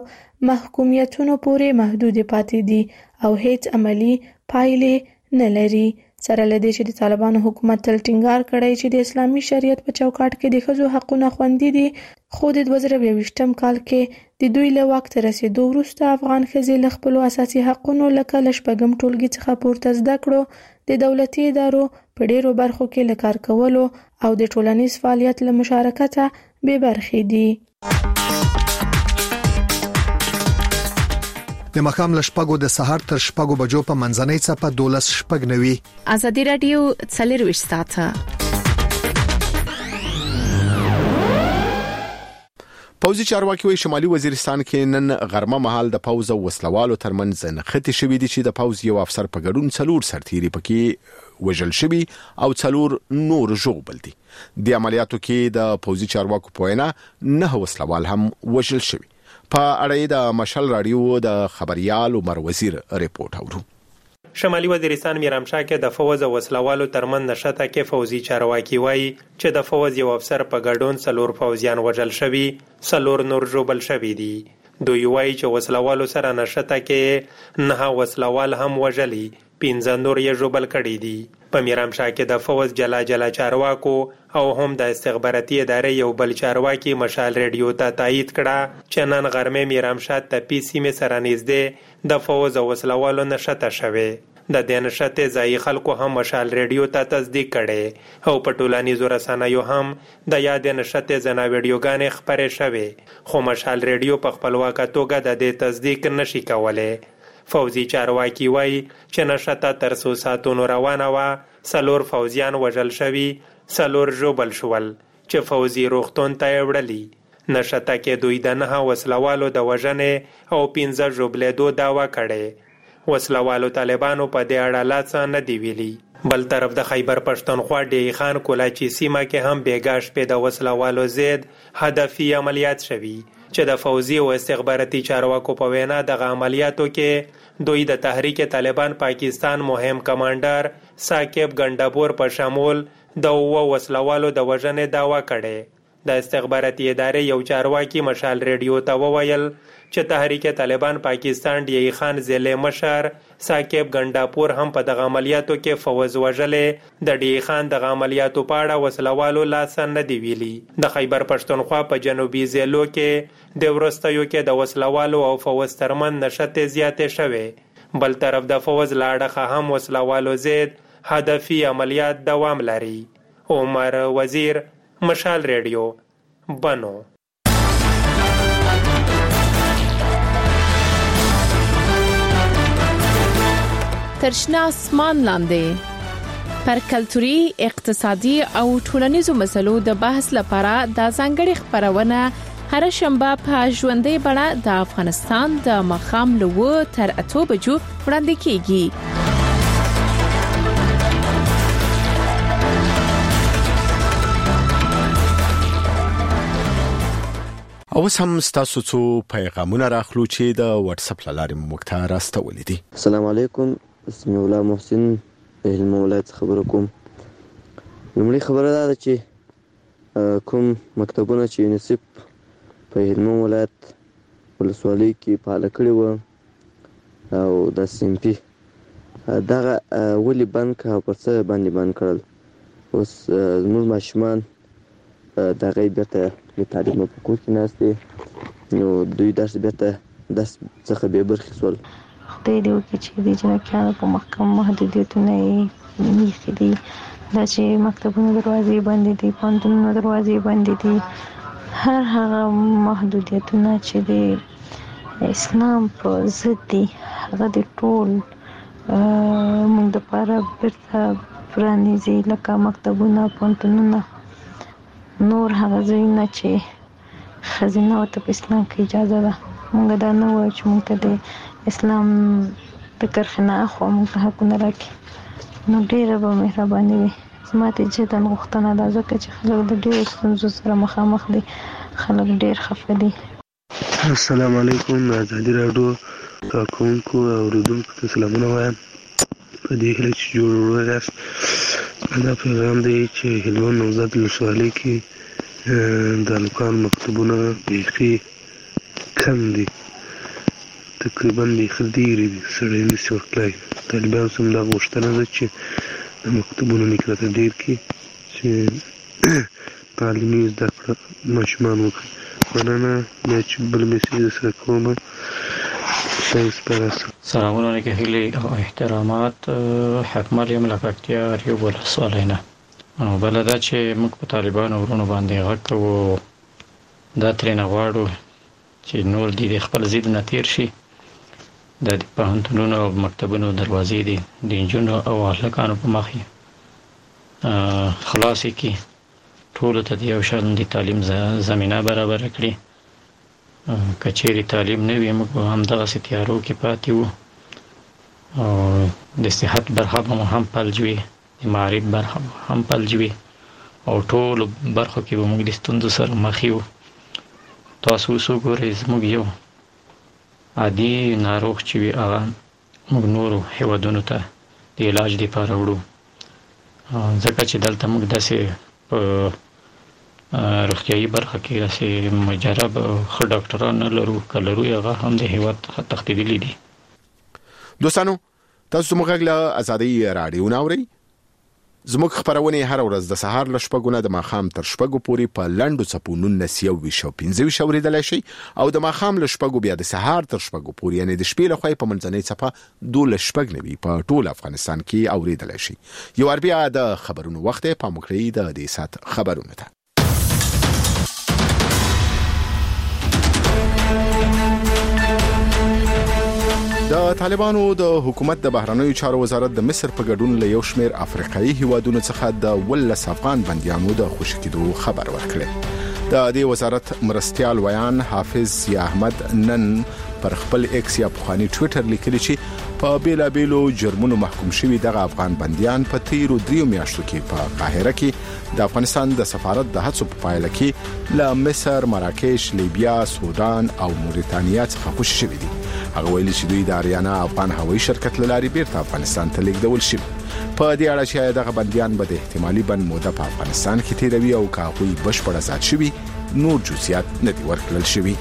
محکومیتونو پورې محدود پاتې دي او هیڅ عملی پایلې نه لري. سره لدې چې د طالبانو حکومت تل ټینګار کړی چې د اسلامي شریعت په چوکاټ کې د ښځو حقونه خوندي دي، خو د دوه زره یوویشتم کال کې د دوی له واک ته رسېدو وروسته افغان ښځې له خپلو اساسي حقونو لکه له شپږم ټولګي څخه پورته زده کړو، د دولتي ادارو په ډېرو برخو کې له کار کولو او د ټولنیز فعالیت له مشارکته بې برخې دي. د مخام له شپږو د سهار تر شپږو بجو په منځنۍ څپه دولس شپږ نوي. ازادي رادیو څلرویشت ساعته. پوځي چارواکي وایي شمالي وزیرستان کې نن غرمه مهال د پوځ او وسلوالو ترمنځ نښتې شوې دي چې د پوځ یو افسر په ګډون څلور سرتیري پکې وژل شوي او څلور نور ژوبل دي. د عملیاتو کې د پوځي چارواکو په وینا نه وسلوال هم وژل شوي. په اړه د مشال رادیو د خبريال عمر وزیر ریپورت اورو. شمالي وزیرستان میرامشاه کې د فوز او وسلوالو ترمن نشته کې فوزي چارواکي وایي چې د فوز یو افسر په ګډون څلور فوزیان وژل شوي، څلور نور ژوبل شوي دي. دوی وایي چې وسلوالو سره نشته کې نه وسلوال هم وژلي، پنځه نور یې ژوبل کړي دي. په میرامشاه کې د فوز جلا جلا چارواکو او هم د استخباراتي ادارې یو بل چارواکي مشال رادیو ته تایید کړه چې نن غرمه میرامشاه ته پی سیمه سره نږدې د فوز او وسلوالو نشته شوه. د دې نشته ځای خلکو هم مشال رادیو ته تصدیق کړي او په ټولنیزو رسنیو هم د یاد نشته زنا ویډیوګانې خبرې شوه، خو مشال رادیو په خپلواکه توګه د دې تصدیق نشي کولای. فوزي چارواکي وایي چې نشته تر څو ساعتونو روانه وه، څلور فوزیان وژل شوي، څلور ژوبل شول چې فوزي روغتون ته یې وړلي. نشته کې دوی د نه وسلوالو د وژنې او پنځه ژوبلېدو دعوه کړې. وسلوالو طالبانو په دې اړه لا څه نه دی ویلي. بل طرف د خیبر پښتونخوا ډی خان کولاچی سیمه کې هم بیګا شپې د وسلوالو ضد هدفي عملیات شوي چې د فوزي او استخباراتي چارواکو په وینا د عملیاتو کې دوی د تحریک طالبان پاکستان مهم کمانډر ثاقب ګنداپور په شمول د اوه وسلوالو د وژنې دعوه کړې. د استخباراتي ادارې یو چارواکي مشال رادیو ته وویل چې تحریک طالبان پاکستان ډی خان ضلع مشر ثاقب ګنداپور هم په دغه عملیاتو کې فوز وژلې. د ډی خان دغه عملیاتو په اړه وسلوالو لاس نه دی ویلي. د خیبر پښتونخوا په جنوبي ضلعو کې د ورستیو کې د وسلوالو او فوز ترمن نشته زیاتې شوه. بل طرف د فوز لاړه هم وسلوالو ضد هدفي عملیات دوام لري. عمر وزیر، مشال رادیو، بنو. ترشنا اسمان لاندې پر کلتوري، اقتصادي او ټولنیزو مسلو د بحث لپاره د ځانګړي خبرونه هر شنبه په ژوندۍ بڼه د افغانستان د مخام لو تر اتو بجو وړاندې کیږي. اوس هم ستاسو څو پیغامونه راخلو چې د واتس اپ لارې موږ ته راستولې دي. السلام علیکم، اسمي الله محسن هلمند ولایت خبرو کوم. لومړی خبره ده چې کوم مکتبونه چې یونیسف په هلمند ولایت ولسوالۍ کې فعال کړي وو او د سیمپي دغه ولې بند کړه او پر څه باندې بند کړل. اوس زموږ ماشومان دغه بیرته د تعلیم په کور کې ناست نو دوی درس بیرته درس څخه به برخې سول. خدای دې وکړي چې د جنکیانو په محکم محدودیتونه یې نیسي دي، دا چې مکتبونو دروازې بندې دي، پوهنتونونو دروازې بندې دي، هر هغه محدودیتونه چې د اسلام په ضد دي هغه د ټول موږ دپاره بیرته پرانیزي، لکه مکتبونه، پوهنتونونه، نور هغه ځایونه چې ښځینه ورته په اسلام کې اجازه ده. موږ دا نه وایو چې موږ ته د اسلام د کرښې نه اخوا موږ ته حقونه راکړي، نو ډېره به مهرباني وي. زما ته جدا غوښتنه ده ځکه چې خلک د ډېرو ستونزو سره مخامخ دي، خلک ډېر خفه دي. السلام علیکم، ازادي راډیو کارکوونکو او اورېدونکو ته سلامونه وایم. په دې هیله چې جوړ یاست. دا پیغام دی چې هلمند نوزاد ولسوالۍ کې د هلکانو مکتبونه بیخي کم دي، تقریبا بیخي ډېرې دي، سړی نشي ورتلای. طالبانو څخه همدا غوښتنه ده چې مکتبونو کې راته ډېر کې چې تعلیمي زده کړه ماشومان وکړي. مننه. بیا چې بل میسیج سره کوم ثانکس پرست. سلامونه علیکم هیلې او احترامات. حکمل یم لکټیا ریو بول سوالینه. او بل دا چې موږ په طالبانو ورونو باندې غږ کوو دا ترې نه غواړو چې نور دي د خپل ضد نه تیر شي. د پوهنتونونو او مکتبونو دروازې دي د نجونو او هلکانو په مخ خلاصې کړي، ټولو ته د یو شان د تعلیم زمینه برابر کړي. که چیرې تعلیم نه وي موږ همدغسې تیارو کې پاتې وو او د صحت برخه به مو هم فلج وي، د معارف برخه هم فلج وي او ټولو برخو کې به موږ د ستونزو سره مخ یو. تاسو اوس وګورئ زموږ یو عادي ناروغ چې وي هغه موږ نورو هیوادونو ته د علاج دپاره وړو، ځکه چې دلته موږ داسې په روغتیایي برخه کې داسې مجرب ښه ډاکټران نه لرو، که لرو هغه هم د هیواد څخه تښتېدلي دي. دوستانو تاسو زموږ غږ له ازادۍ راډیو نه اورئ. زموږ خبرونه هر ورځ د سهار له شپږو نه د ماښام تر شپږو پورې په لنډو څپو نولس یو ویشت او پنځه ویشت اورېدلی شئ او د ماښام له شپږو بیا د سهار تر شپږو پورې یعنې د شپې له خوا په منځنۍ څپه دولس شپږ نوي په ټول افغانستان کې اورېدلی شئ. یو وار بیا د خبرونو وخت دی. پام وکړئ د دې ساعت خبرونو ته. د طالبانو د حکومت د بهرنیو چارو وزارت د مصر په ګډون له یو شمېر افریقایي هیوادونو څخه د ولس افغان بندیانو د خوشي کېدو خبر ورکړي. د دې وزارت مرستیال ویان حافظ ضیا احمد نن پر خپل ایکس یا پخوانی ټوئیټر لیکلی چې په بیلابیلو جرمونو محکوم شوي دغه افغان بندیان په تیرو دریو میاشتو کې په قاهره کې د افغانستان د سفارت د هڅو په پایله کې له مصر، مراکش، لیبیا، سودان او موريتانیا څخه خوشي شوي دي. هغه ویلي چې دوی د اریانا افغان هوایي شرکت له لارې بیرته افغانستان ته لیږدول شوي. په دې اړه چې دغه بندیان به د احتمالي بند موده په افغانستان کې تیروي او که هغوی بشپړ آزاد شوي نور جزئیات نه دي ورکړل شوي.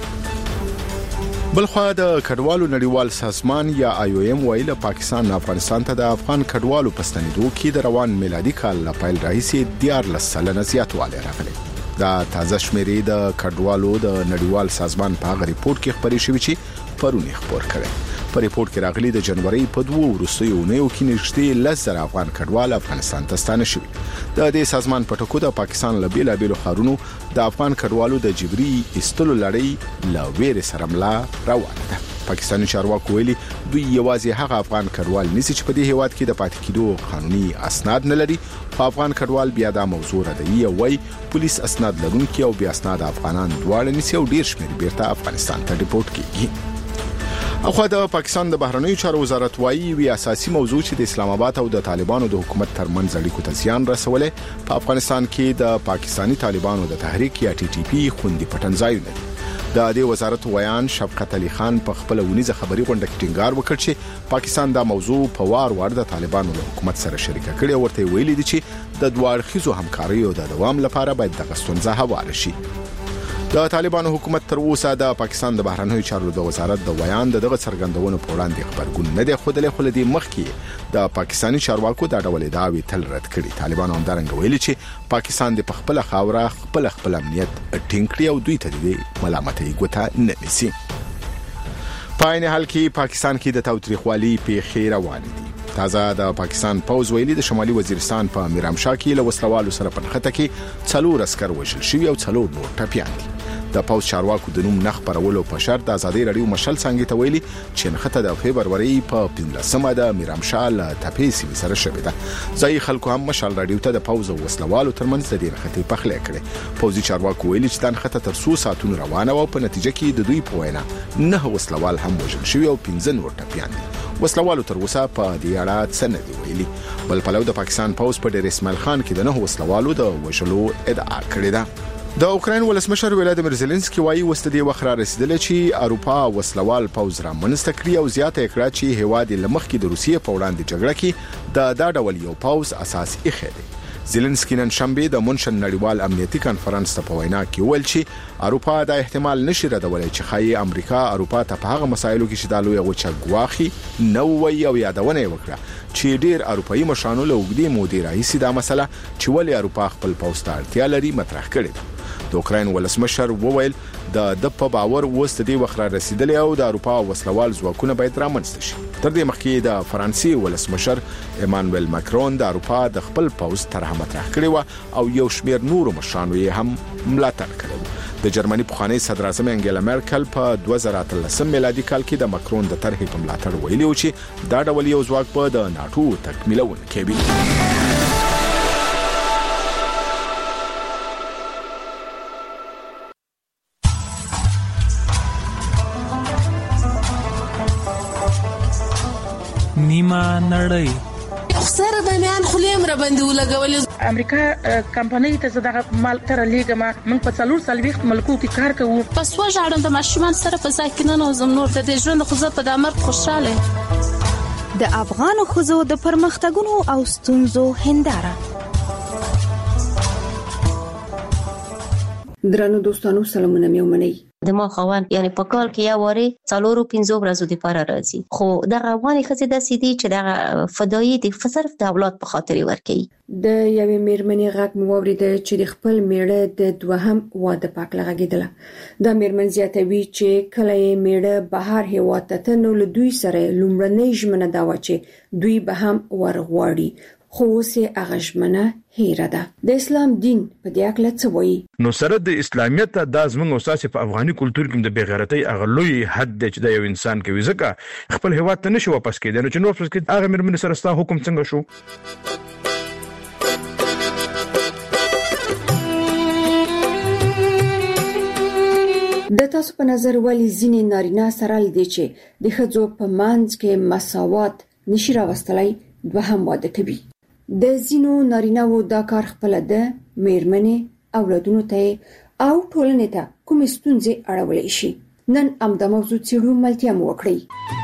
بلخوا د کډوالو نړیوال سازمان یا آی او ایم ویل پاکستان افغانستان ته د افغان کډوالو په ستنېدو کې د روان میلادي کال له پیل راهیسې دیارلس سلنه زیاتوالی راغلی. دا تازه شمیرې د کډوالو د نړیوال سازمان په هغه ریپورت کې خبرې شوې چې پرون یې خپور کړی. په ریپورت کې راغلي د جنوري په دوه وروستیو اونیو کې نږدې لس زره افغان کډوال افغانستان ته ستانه شوي. د دې سازمان په ټکو د پاکستان له بیلابیلو ښارونو د افغان کډوالو د جبري ایستلو لړۍ له ویرې سره ملا روانه ده. پاکستاني چارواکو ویلي دوی یوازې هغه افغان کډوال نیسي چې په دې هیواد کې د پاتې کېدو قانوني اسناد نه لري. خو افغان کډوال بیا دا موضوع ردوي او وايي پولیس اسناد لرونکي او بیا اسناد افغانان دواړه نیسي او ډیر شمېر بیرته افغانستان ته ریپورت کیږي. اخو د پاکستان د بهرنیو چارو وزارت وايي وی اساسي موضوع چې د اسلام آباد او د طالبانو د حکومت ترمنځ اړیکو ته زیان رسولې په افغانستان کې د پاکستانی طالبانو د تحریک یا ټي ټي پی خوندې پټنځایونه دي. د دې وزارت ویان شفقت علي خان په خپل ونیزه خبري غونډه کې ټینګار وکړ چې پاکستان دا موضوع په وار وار د طالبانو له حکومت سره شریک کړي او ورته ویلي دي چې د دوه اړخیزو همکاریو د دوام لپاره باید دغه ستونزه هواره شي. د طالبانو حکومت تر اوسه د پاکستان د بهرنیو چارو د وزارت د ویان دغه څرګندونو په وړاندې خبرګون نه دی خوده خو د مخکې د پاکستاني چارواکو د ډول داوی تل رد کړي. طالبانو هم درنګ ویلي چې پاکستان د خپل خاوره خپل خپل امنیت ټینګ کړي او دوی ته د ملامتۍ ګوته نه نسی. په عین حال کې پاکستان کې د تاوتریخوالي پیښې روانې دي. تازه د پاکستان پوز ویلي د شمالي وزیرستان په میرامشاه کې له وسلوالو سره په نښته کې څلور عسكر وژل شوي او څلور نور ټپیان دي. د پوز چارواکو د نوم نخ پرولو په شرط د ازادي رادیو مشل څنګه ته ویلي چې نښته د فبرवरी په پنځلسمه د میرامشاه له تپې سیمې سره شوې ده. ځای خلکو هم مشل رادیو ته د پوز او وسلوالو ترمنځ د دې نښتې پخلی کړې. پوزي چارواکو ویلي چې د نښته تر څو ساعتونو روانه و په نتیجه کې د دوی په وینا نه وسلوال هم وژل شوي او پنځه نور ټپیان دي. وسلوالو تر اوسه په دې اړه څه نه دی ویلي. بل پلو د پاکستان پوز په ډیر اسماعیل خان کې د نه وسلوالو د وژلو ادعا کړې ده. د اوکراین ولسمشر ولادیمیر زيلنسکي وايي وستدي وخت را رسیدل چې اروپا وسلوال پوز را منځته کړی او زیاته کړه چې هواد لمخ کې د روسیې په وړاندې جګړه کې د دا ډول یو پوز اساس ایښی دی. زيلنسکي نن شنبه د مونشن نړیوال امنیتي کانفرنس ته په وینا کې ویل چې اروپا دا احتمال نشي ردولای چې خای امریکا اروپا ته په هغه مسایلو کې چې د لوی غوچه غواخي نو وی او یادونه وکړه چې ډیر اروپאי مشانو له وګړي مودي راهیسي دا مسله چې ولې اروپا خپل پوسټارتیا لري مطرح کړي د اوکراین ولسمشر وویل د د په باور وست دی وخره رسیدلی او د اروپا وسلوال ځواکونه باید رامنځته شي تر دې مخکې د فرانسې ولسمشر ایمانوئل ماکرون د اروپا د خپل پوز طرح مطرح کړی او یو شمیر نورو مشانو یې هم ملاتړ کړی د جرمني پخوانی صدر اعظم انګیلا مرکل په دوه زره اتلسم میلادي کال کې د ماکرون د طرحې په ملاتړ ویلي و چې دا ډول یو ځواک په د ناتو تکمیلون کوي نیمه نړۍ اکثر د میان خلیم را باندې ولګول امریکا کمپنۍ ته زړه مال تر لیګما موږ په څلور سلويخت ملکو کې کار کوو پس وژاړم د ماشومان سره په ځکه نه زم نور د ژوند خو زه په دامر خوشاله د افغان خوځو د پرمختګونو او ستونزو هنداره درنو دوستانو سلامونه مې ومنئ د ما خوان یعنی په کال کې یا واره څلورو پنځو ورځو د پاره راځي خو د افغاني خزې د سیدي چې د فدایي د فصرف د اولاد په خاطر ورکي د یوې میرمنې غږ مو اورید چې د خپل میړه د دوهم واده پاک لګیدله د میرمن زیاتوي چې کله یې میړه بهر هیواد ته نو له دوی سره لومړنۍ ژمنه دا و چې دوی به هم ورغواړي خو اوسه اغشمنه هیره ده د اسلام دین په دې اړه څه وایي نو سره د اسلامیت د ازمن اساس په افغاني کلچر کې د بغیرتۍ اغلوی حد چې د یو انسان کې وځکه خپل هیواد ته نشي واپس کېدل نو چې نو واپس کې هغه مرمن سره ستا حکم څنګه شو د تاسو په نظر ولې ځینې نارینه سره لدی چې د ښځو په منځ کې مساوات نشي راوستلای دوهم واده کوي د ځینو نارینه‌وو دا کار خپل د میرمنې اولادونو ته او ټولنې ته کوم ستونزې اړولای شي نن هم د موضوع څېړو ملتیا مو وکړئ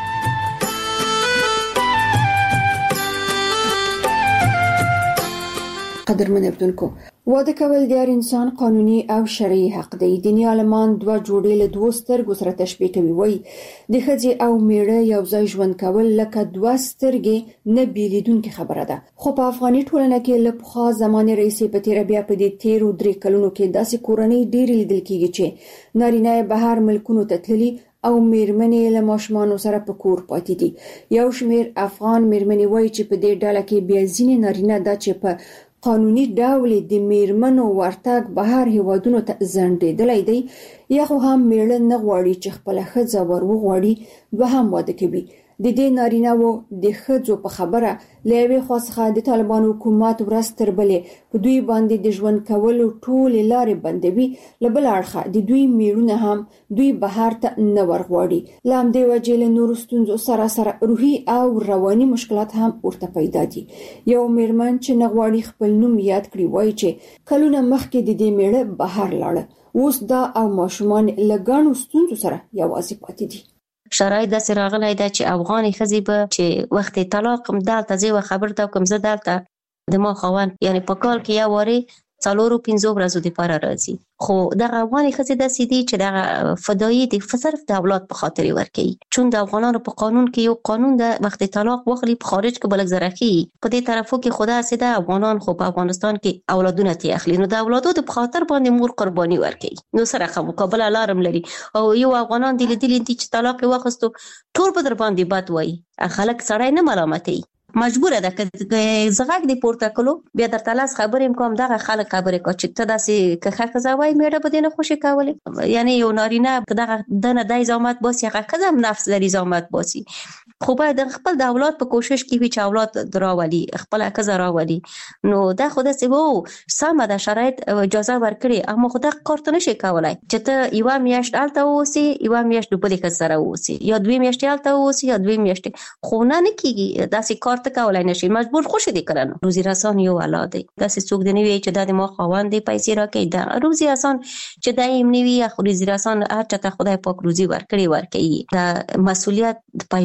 قدرمن اردوونکو واده کول د هر انسان قانوني او شرعي حق دی دیني عالمان دوه جوړې له دوه سترګو سره تشبیه کوي وای د ښځې او میړه یو ځای ژوند کول لکه دوه سترګې نه بیلیدونکې خبره ده خو په افغاني ټولنه کې له پخوا زمانې راهیسې په تیر بیا په دې تیرو درې کلونو کې داسې کورنۍ ډېرې لیدل کېږي چې نارینه بهر ملکونو ته تللي او میرمنې له ماشومانو سره په کور پاتې دي یو شمیر افغان میرمنې وایي چې په دې ډله کې بیا ځینې نارینه دا چې په قانوني ډول د میرمنو ورتګ بهر هیوادونو ته ځنډېدلای دی یا خو هم میړه نه غواړي چې خپل ښځه ورغواړي دوهم واده کوي د دې نارینه‌وو د ښځو په خبره له یوې خوا څخه د طالبانو حکومت ورځ تر بلې په دوی باندې د ژوند کولو ټولې لارې بندوي له بل اړخه د دوی میړونه هم دوی بهر ته نه ورغواړي له همدې وجې له نورو ستونزو سره سره روحي او رواني مشکلات هم ورته پیدا دي یو میرمن چې نه غواړي خپل نوم یاد کړي وایي چې کلونه مخکې د دې میړه بهر لاړه اوس دا او ماشومان له ګڼو ستونزو سره یوازې پاتې دي شرایط داسې راغلی ده چې افغاني ښځې به چې وخت طلاق دلته زه خبر ته کوم زه دلته د ما خوان یعنی په کال کې یا واره څلورو پنځو ورځو د پاره راځي خو د افغاني ښځې د سیدي چې د فدایي د فصرف د اولاد په خاطر ورکي چون د افغانانو په قانون کې یو قانون د وخت طلاق وخلی په خارج کې بلک زرخي په دې طرفو کې خدا سیده افغانان خو په افغانستان کې اولادونه تی اخلي نو د اولادو په خاطر باندې مور قرباني ورکي نو سره خو مقابل لارم لري او یو افغانان د لیدل دي چې طلاق واخستو ټول په در باندې بد وای خلک سړی نه ملامتي مجبور ده که زغاک دی پورته کولو بیا در تلاس خبرې کوم دغه خلک خبرې کو چې ته داسې که خخ زوای میړه به دینه خوشی کولی یعنی یو نارینه دغه دنه د زامت باسي هغه قدم نفس لري زامت باسي خو باید خپل د اولاد په کوشش کې چې اولاد دراولي خپل کزه راولي نو دا خود څه وو سم د شرایط اجازه ورکړي اما خو دا کارت نشي کولای چې ته یو میاشت الته اوسي یو میاشت په دې کې سره اوسي یا دوی میاشتې الته اوسي یا دوی میاشتې خو نه کیږي داسې کار ته کولای نشي مجبور خوشی دي کړنو روزي رسان یو اولاد دی داسې څوک دی نه وی چې د ما خواوند دی پیسې راکې دا روزي رسان چې دایم نیوي یا روزي رسان هر چاته خدای پاک روزي ورکړي ورکړي دا مسؤلیت د پیسو نه د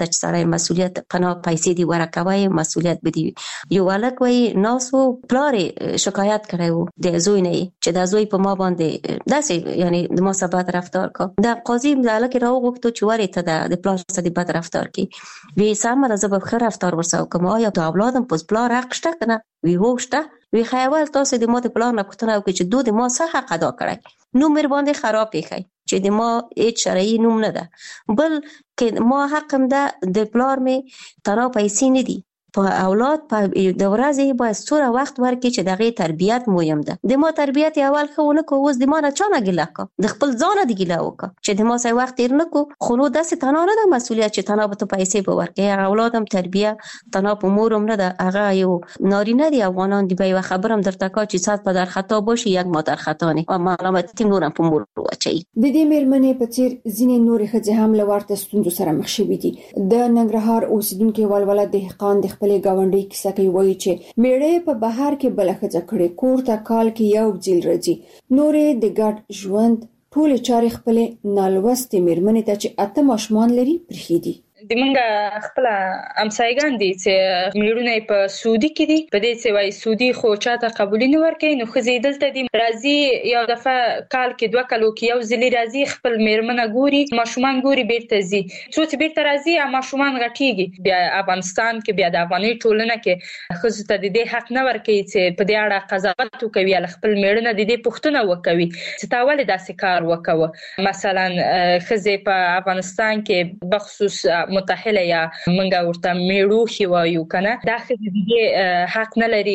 چې سړی مسؤلیت قنا پیسې دی ورکوي مسؤلیت بدی. یو ولک وای ناسو پلار شکایت کړی وو د زوی نه چې د زوی په ما باندې داسې یعنی د ما سره بد رفتار کا. د قاضي ملک راوغوښتو چې ورې ته د پلار سره بد رفتار کی. وی سم د زب خیر رفتار ورساو کوم یا ته اولادم پس پلار حق شته کنه وی هوشته وی خیال تاسو د ماته پلان نه پښتنه او چې دوی د ما څخه حق ادا کړی نو مر باندې خراب کیږي چې د ما هیڅ شرعي نوم نه ده بل کې ما حق هم ده د پلار می ترا پیسې نه دي په اولاد په د ورځې باید ستوره وخت ورکړي چې دغه تربیت مهم ده. د ما تربیت اول خونه کو اوس د ما نه چانه ګیله کا د خپل ځان دی ګیله وکړه چې د ما سره وخت تیر نه کو خو نو داسې تنها نه ده مسؤلیت چې تنها به ته پیسې به ورکړي اولادم تربیه تنها په مورم نه ده هغه یو نارینه دی افغانان دی به یو خبرم درته کا چې صد په در خطا باشي یک ما در خطا نه او ملامت نورم په مور واچي. د دې میرمنې په څیر ځینې نورې ښځې هم له ورته ستونزو سره مخ شوي دي. د ننګرهار اوسیدونکو ولوله دهقان د خپل گاونډي کیسه کوي وایي چې میړه په بهر کې بل ښځه کړي کور ته کال کې یو ځل راځي نورې د ګډ ژوند ټول چارې خپل نالوستې میرمنې ته چې اته ماشومان لري پرخي دي. د منګه خپل امسایګان دي چې میړونه په سعودي کې دي په دې چې وای سعودي خو چاته قبول نه ورکوي نو خزي دلته دي راځي یو دفعه کال کې دوه کالو کې یو ځلی راځي خپل میرمنه ګوري ماشومان ګوري بیرته زی څو چې بیرته راځي ماشومان غټيږي بیا افغانستان کې بیا د افغاني ټولنه کې خزو ته د دې حق نه ورکوي چې په دې اړه قضاوت وکوي خپل میړونه د دې پښتنه وکوي چې تاول داسې کار وکوي. مثلا خزي په افغانستان کې بخصوص متأهله یا منګه ورته میړو خي وایو کنه دا خزي دې حق نه لري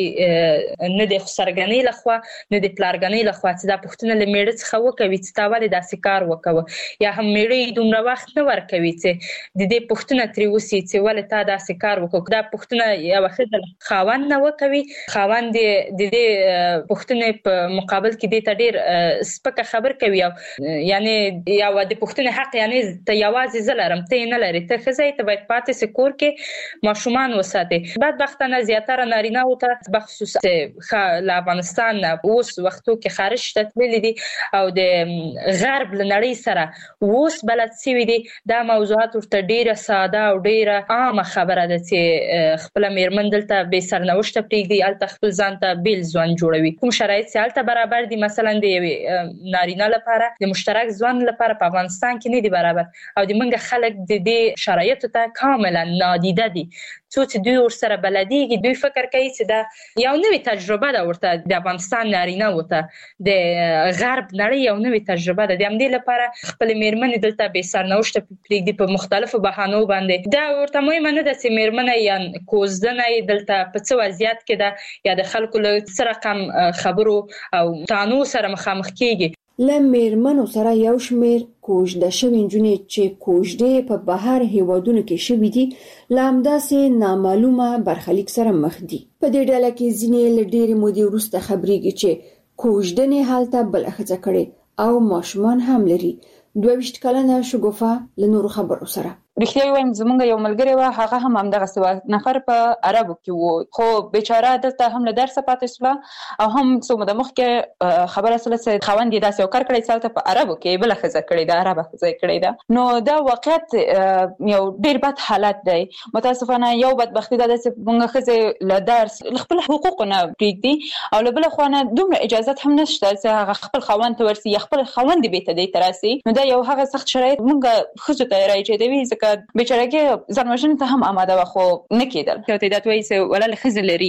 نه د خسرګنۍ لخوا نه د پلارګنۍ لخوا چې دا پښتنه لمیړه څخه وکوي چې تاول داسې کار وکوي یا هم میړي دومره وخت نه ورکوي چې د دې پښتنه تری وسی چې ول تا داسې کار وکړه دا پښتنه یا وخت خاوند نه وکوي خاوند د دې پښتنه په مقابل کې د ډېر سپکه خبر کوي یعنی یا د پښتنه حق یعنی ته یوازې زلرم ته نه لري ته خزای ته باید پاتې سکور کې ماشومان وساتي. بدبختانه زیاتره نارینه او ته بخصوص ل افغانستان اوس وختو کې خارج تتللی دي او د غرب لنړی سره اوس بلد سوي دي دا موضوعات ورته ډیره ساده او ډیره عامه خبره ده چې خپل میرمن دلته به سرنوشت پریږدي الته خپل ځان ته بیل ځوان جوړوي کوم شرایط چې الته برابر دي مثلا د نارینه لپاره د مشترک ځوان لپاره په افغانستان کې نه دي برابر او د منګه خلک د دې شرایط ته کاملا نادیده دي څو چې دوی ورسره بلديږي دوی فکر کوي چې دا یو نوې تجربه ده ورته د افغانستان نارینه وته د غرب نړۍ یو نوې تجربه ده د همدې لپاره خپل میرمنې دلته به سرنوشت پریږدي په مختلفو بهانو باندې دا ورته مهمه نه ده چې میرمنه یا کوزدنه دلته په څه وضعیت کې ده یا د خلکو له سره کم خبرو او تانو سره مخامخ کیږي. له میرمنو سره یو شمیر کوژده شوي نجونې چې کوژدې په بهر هیوادونو کې شوي دي له همداسې نامعلومه برخلیک سره مخ دي. په دې ډله کې ځینې له ډېرې مودې وروسته خبرېږي چې کوژدنې هلته بله ښځه کړې او ماشومان هم لري. دوه ویشت کلنه شګوفه له نورو خبرو سره رښتیا وایم زمونږ یو ملګری و هغه هم همدغه سوا نفر په عربو کې وو خو بیچاره دلته هم له درسه پاتې شوه او هم څو مده مخکې خبره سره چې خوند یې داسې یو کار کړی چې په عربو کې بل ښځه کړې ده عربه ښځه کړې ده نو دا واقعیت یو ډیر بد حالت دی. متاسفانه یو بدبختی ده چې موږ ښځې له درس خپل حقوق نه پریږدي او له بل خوا نه دومره اجازه هم نشته چې هغه خپل خوند ته ورسي یا خپل خوند بیت دی تراسي نو دا یو هغه سخت شرایط موږ ښځو ته راځي ځکه بیچارهګي ځانوژنې ته هم آماده و خو نه کېدل. یو تعداد وایي چې ولل ښځې لري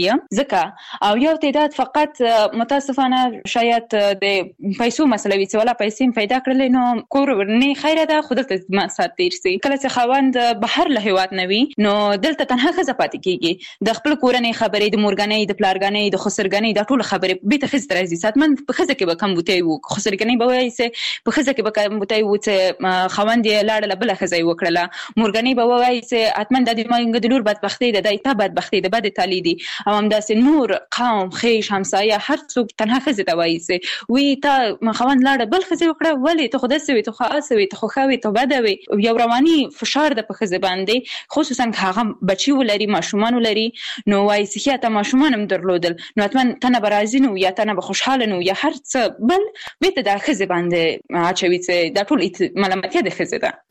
ځکه او یو تعداد فقط متاسفانه شاید د پیسو مسله وي چې ولا پیسې پیدا کړل نو کور نه خیره ده خو دلته مقصد تیر سي کله چې خوند بهر له هیواد نه وي نو دلته تنها ښځه پاتې کیږي د خپل کورنۍ خبرې د مورګنۍ د پلارګنۍ د خسرګنۍ د ټول خبرې به ته ښځه راځي ساتمن په ښځه کې به کم بوتي وو خسرګنۍ به وایي چې په ښځه کې به کم بوتي وو چې خوند یې لاړه بل ښځه وکړه مورګنۍ به وایي چې اتمن د دې مانګ د لور بدبختی ده د تا بدبختی ده بد تالی دي او هم داسې نور قوم خیش همسایه هر څوک تنها ښځه ته وایي چې وی تا خوند لاړه بل ښځه وکړه ولې ته خدای سوي ته خاصوي ته خوخوي ته بدوي یو رواني فشار د په ښځه باندې خصوصا هغه بچي ولري ماشومان ولري نو وایي چې تا ماشومان هم درلودل نو اتمن تنه برازي نو یا تنه بخوشحاله نو یا هر څه بل به ته د ښځه باندې اچوي چې د ټول ملامتیا د ښځه ده.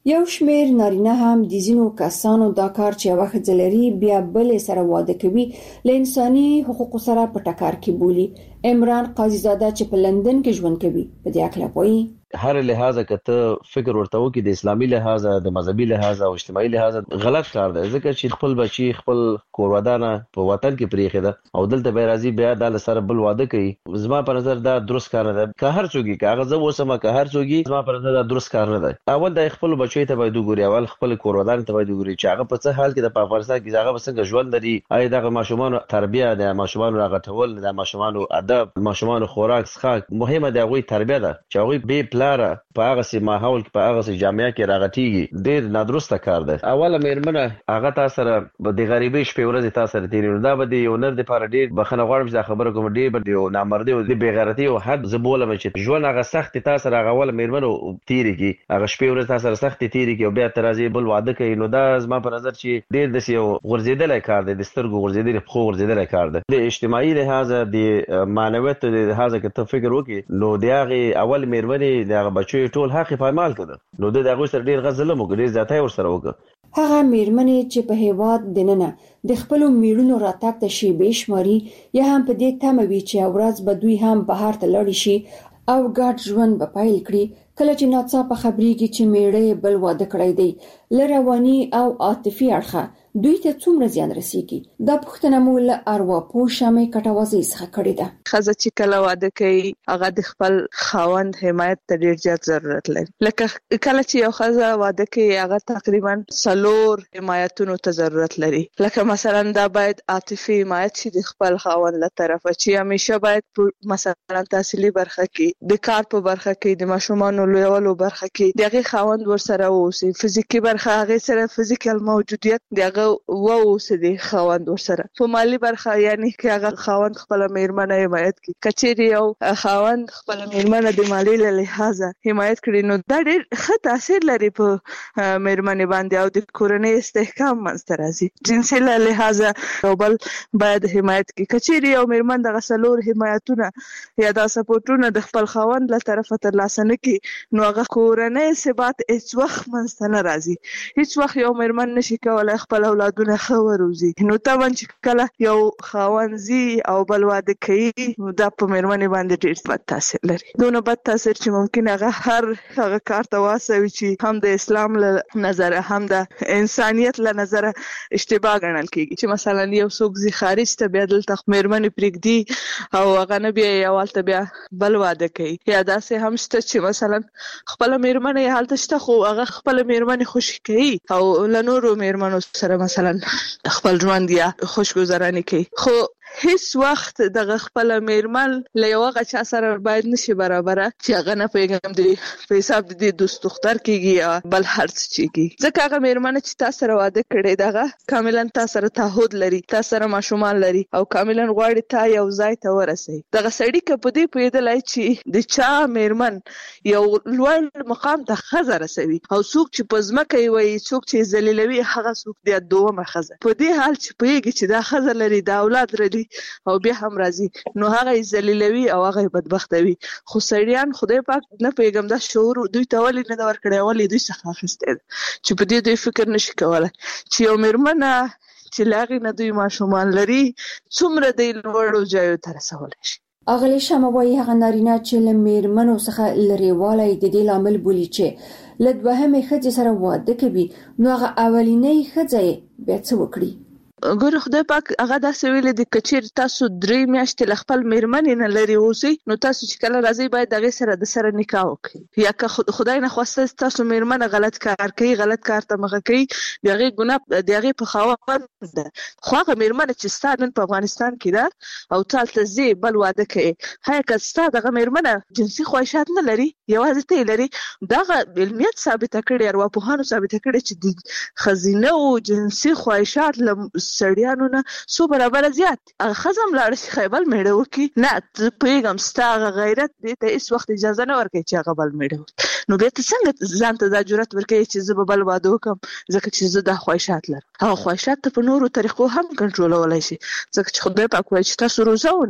یو شمیر نارینه هم د ځینو کسانو دا کار چې یوه ښځه لري بیا بلې سره واده کوي له انساني حقوقو سره په ټکر کې بولي. عمران قاضي زاده چې په لندن کې ژوند کوي په دې اړه وایي هر لحاظه کته فکر ورته وکي د اسلامي لحاظه د مذهبي لحاظه او اجتماعي لحاظه غلط کار دی ځکه چې خپل بچي خپل کورودانه په وطن کې پریخي ده او دلته به راځي بیا د سره بل واده کوي. زما په نظر دا درست کار نه ده که هر څوګي کاغذ وسمه که هر څوګي زما په نظر دا درست کار نه ده. اول د خپل بچي ته باید وګوري اول خپل کورودانه ته باید وګوري چې هغه په څه حال کې د افغانستان کې هغه څنګه ژوند لري آیا دغه ماشومان تربیه د ماشومان راغټول د ماشومان ادب ماشومان خوراک څخه مهمه د غوي تربیه ده چې هغه به پلاره په هغه سي ماحول کې په هغه سي جامعه کې راغټيږي ډېر نادرسته کار ده. اوله مېرمنه هغه تاسو سره د غریبۍ شپې ورځې تاسو سره تیرې دا به د یو نر د لپاره ډېر بخنه غواړم چې خبره کوم ډېر به یو نامردي او د بیغیرتی او حد زبوله چې ژوند هغه سخت تاسو سره هغه اوله مېرمنه تیرې کی هغه شپې ورځې تاسو سره سخت تیرې کی او بیا ترازی بل واده کوي نو دا زما په نظر چې ډېر د یو غورځیدل کار دی د سترګو غورځیدل خو غورځیدل کار دی. د اجتماعي لحاظ د معنویت د لحاظ کې ته فکر وکړي نو د هغه اول مېرمنه د هغه بچو ټول حق پایمال کړه نو د هغه سره ډیر غزلم وکړي ځاتای ور سره وکړه. هغه مېرمنې چې په هیواد دننه د خپل میړونو راتګ ته شی بشماري یا هم په دې تمه وی چې اورز به دوی هم بهر ته لاړ شي او ګډ ژوند به پیل کړي کله چې ناڅاپه خبرېږي چې میړه بل واده کړی دی لرواني او عاطفي اړخه دوی ته څومره زیان رسیږي. دا پوښتنه مو له ارواپوه شمه کټوازي څخه کړې ده. خزه چې کله واده کوي هغه د خپل خاوند حمایت ته ډیر زیات ضرورت لري. لکه کله چې یو خزه واده کوي هغه تقریبا څلور حمایتونو ته ضرورت لري. لکه مثلا دا باید عاطفي حمایت شي د خپل خاوند له طرفه چې همیشه باید مثلا تحصیلي برخه کې د کار په برخه کې د ماشومان لویولو برخه کې دغه خاوند ورسره اوسي. فزیکی برخه هغه سره فزیکل موجودیت دغه و اوسدي خاوند ورسره. په مالی برخه یعنی چې هغه خاوند خپل میرمنه حمایت کوي. کچېری یو خاوند خپل میرمنه د مالی له لحاظه حمایت کړي نو دا ډېر ښه تاثیر لري په میرمنه باندې او د کورنۍ استحکام منځته راځي. جنسي له لحاظه یو بل باید حمایت کوي. کچېری یو میرمن د غسلور حمایتونه یا د سپورټونو د خپل خاوند له طرفه ترلاسه نه کوي نو هغه کورنۍ ثبات هیڅ وخت منځته نه راځي. هیڅ وخت یو میرمن نشي کولای خپل اولادونه ښه وروزي. نو طبعا چې کله یو خاوندزي او بل واده کوي دا په میرمنې باندې ډېر بد تاثیر لري. دونه بد تاثیر چې ممکن هغه هر هغه کار ته واسوي چې هم د اسلام له نظره هم د انسانیت له نظره اشتباه ګڼل کیږي. چې مثلا یو څوک زی خارج ته بیا دلته میرمنې پرېږدي او هغه نه بیا یوالته بیا بل واده کوي یا داسې هم شته چې مثلا خپل میرمنې هلته شته خو هغه خپل میرمنې خوشي کوي او له نورو میرمنو سره مثلا خپل ژوند یا خوشګذراني کوي خو هیڅ وخت دغه خپل میرمن له یو غچا سره باید نشي برابره چې هغه نه پیغام دی په حساب د دوست دختر کېږي یا بل هر څه کېږي. ځکه هغه میرمن چې تاسو سره واده کړي دغه کاملا تاسو سره تعهد لري تاسو سره ماشومان لري او کاملا غواړي تا یو ځای ته ورسي. دغه سړی که په دې پیدلای چې د چا میرمن یو لوړ مقام ته خزر رسوي او څوک چې په ځمکه وي څوک چې ذلیلوي هغه څوک دی دومره خزر په دې حال چې پیږي چې دا خزر لري دا اولاد لري او بیا هم راځي نو هغه ذلیلوي او هغه بدبختوي. خو سړیان خدای پاک نه پیغام دا شعور دوی ته ولې نه ورکړي ولې دوی څخه اخیسته چې په دې دوی فکر نشي کولای چې یو میرمنه چې لاغي نه دوی ماشومان لري څومره د لوړو ځایو ته رسولای شي. اغلی شموي هغه نارینه چې لمرمنو څخه لري والي د دې لامل بولی چې لدوهمه خځه سره واده کوي نو هغه اولینې خځه به څه وکړي. ګور خدای پاک هغه داسې ویل دي کچیر تاسو درې میاشتې ل خپل میرمنې نه لري اوسئ نو تاسو چې کله راځي باید دغه سره د سره نکاح وکړي یا که خدای نه خواسته تاسو میرمنه غلط کار کوي غلط کار ته مخه کوي دغه ګناه دغه په خواوند ده خو هغه میرمنه چې ستاسو په افغانستان کې ده او تاسو زی بل واده کوي هغه که تاسو دغه میرمنه جنسي خواهشات نه لري یوازې ته لري دغه علمیت ثابت کړي او په هانو ثابت کړي چې د خزینه او جنسي خواهشات سړیانو نه سو برابر زیات خزم لاړ شي خیبل میړه وکي نه پیغام ستاره غیرت دې ته هیڅ وخت اجازه نه ورکړي چې هغه بل میړه نو به ته څنګه ځان ته د جرأت ورکړي چې زه بل واده وکم ځکه چې زه د خواهشات لرم او خواهشات په نورو طریقو هم کنټرولولای شي ځکه چې خدای پاک وایي چې تاسو روزه ونیسئ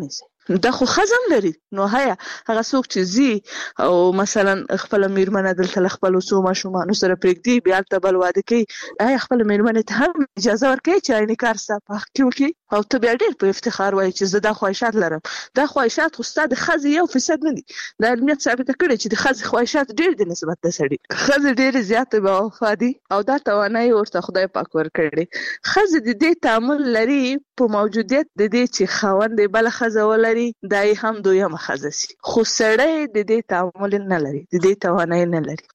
دا خو خزم لري. نو هيا هغه څوک چې زی او مثلا خپل میرمنه دلته خپل سو ماشومان سره پرېږدي بیا ته بل واده کوي، هيا خپل میرمنه ته هم اجازه ورکړي چې عیني کار ستا په کوي او ته بیا ډېر په افتخار وایي چې زه دا خواهشات لرم. دا خواهشات خو ستا د ښځې یو فیصد نه دي. دا علمیت ثابته کړې چې د ښځې خواهشات ډېر دي نسبت د سړي. ښځې ډېرې زیاتې باوفا دي او دا توانایي ورته خدای پاک ورکړې. ښځې د دې تعامل لري په موجودیت د دې چې خاوند یې بله ښځه ولري، دا یې هم دویمه ښځه سي، خو سړی د دې تعامل نه لري، د دې توانایي نه لري.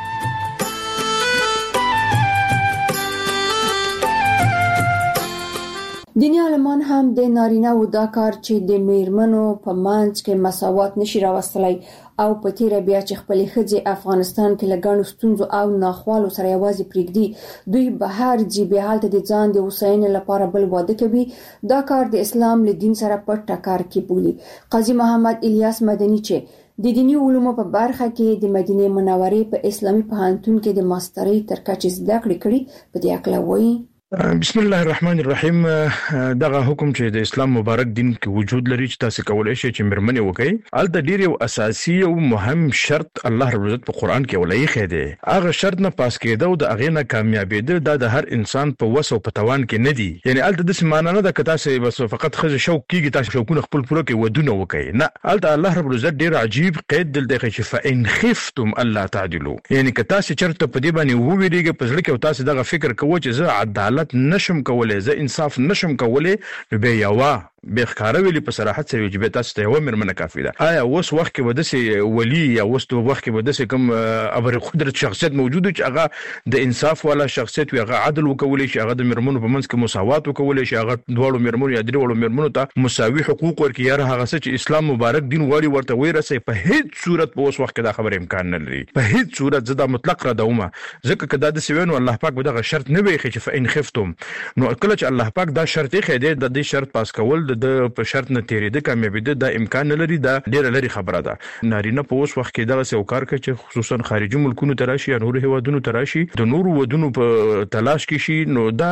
دیني عالمان هم د نارینه و دا کار چې د میرمنو په منځ کې مساوات نشي راوستلی او په تیره بیا چې خپلې ښځې افغانستان کې له ګڼو ستونزو او ناخوالو سره یوازې پرېږدي، دوی بهر ځي، بیا هلته د ځان د هوساینې لپاره بل واده کوي. دا کار د اسلام له دین سره په ټکر کې بولي. قاضي محمد الیاس مدني چې د دیني علومو په برخه کې د مدینې منورې په اسلامي پوهنتون کې د ماسترۍ تر کچې زده کړې کړي، په دې هکله وایي: بسم الله الرحمن الرحیم. دغه حکم چې د اسلام مبارک دین کې وجود لري چې تاسو کولای شئ چې مرمنې وکړي، الته ډیر یو اساسي او مهم شرط الله رب العزت په قران کې ولای خېده. هغه شرط نه پاس کېده او د هغه نه کامیابېده دا د هر انسان په وس او په توان کې نه دی. یعنی الته د سمانه نه د کتا سه بس فقط خزه شوق کیږي تاسو شوقونه خپل پوره کې ودونه وکړي، نه الته الله رب العزت ډیر عجیب قید دل دی چې فإن خفتم الله تعدلوا، یعنی کتا سه چرته په دې باندې وویریږي په ځل کې او تاسو دغه فکر کوو چې زه عدالت نشم کولای، زه انصاف نشم کولای، نو به یوا به ښکارا ویلي په صراحت سره چې به تاسو ته یو مرمنه کافی ده. آیا اوس وخت کې بده سي ولی یا اوس تو وخت کې بده سي کوم ابر قدرت شخصیت موجود چې هغه د انصاف والا شخصیت وي، هغه عدل وکولي شي، هغه د مرمنو په منځ کې مساوات وکولي شي، هغه دواړو مرمنو یا دریوړو مرمنو ته مساوي حقوق ورکړي، یا هغه چې اسلام مبارک دین واري ورته ویرسي. په هیڅ صورت په اوس وخت کې دا خبره امکان نه لري، په هیڅ صورت زدا مطلق را دومه. ځکه کدا د سوینو الله پاک به دغه شرط نه وي چې فإن خفتم، نو کله چې الله پاک دا شرط یې خېده د دې شرط پاس کول د په شرط نه تیرېده کامیابېده دا امکان نه لري، دا ډېره لري خبره ده. نارینه په اوس وخت کې دغسې یو کار کوي چې خصوصا خارجي ملکونو ته راشي یا نورو هېوادونو ته راشي، د نورو ودونو په تلاش کې شي، نو دا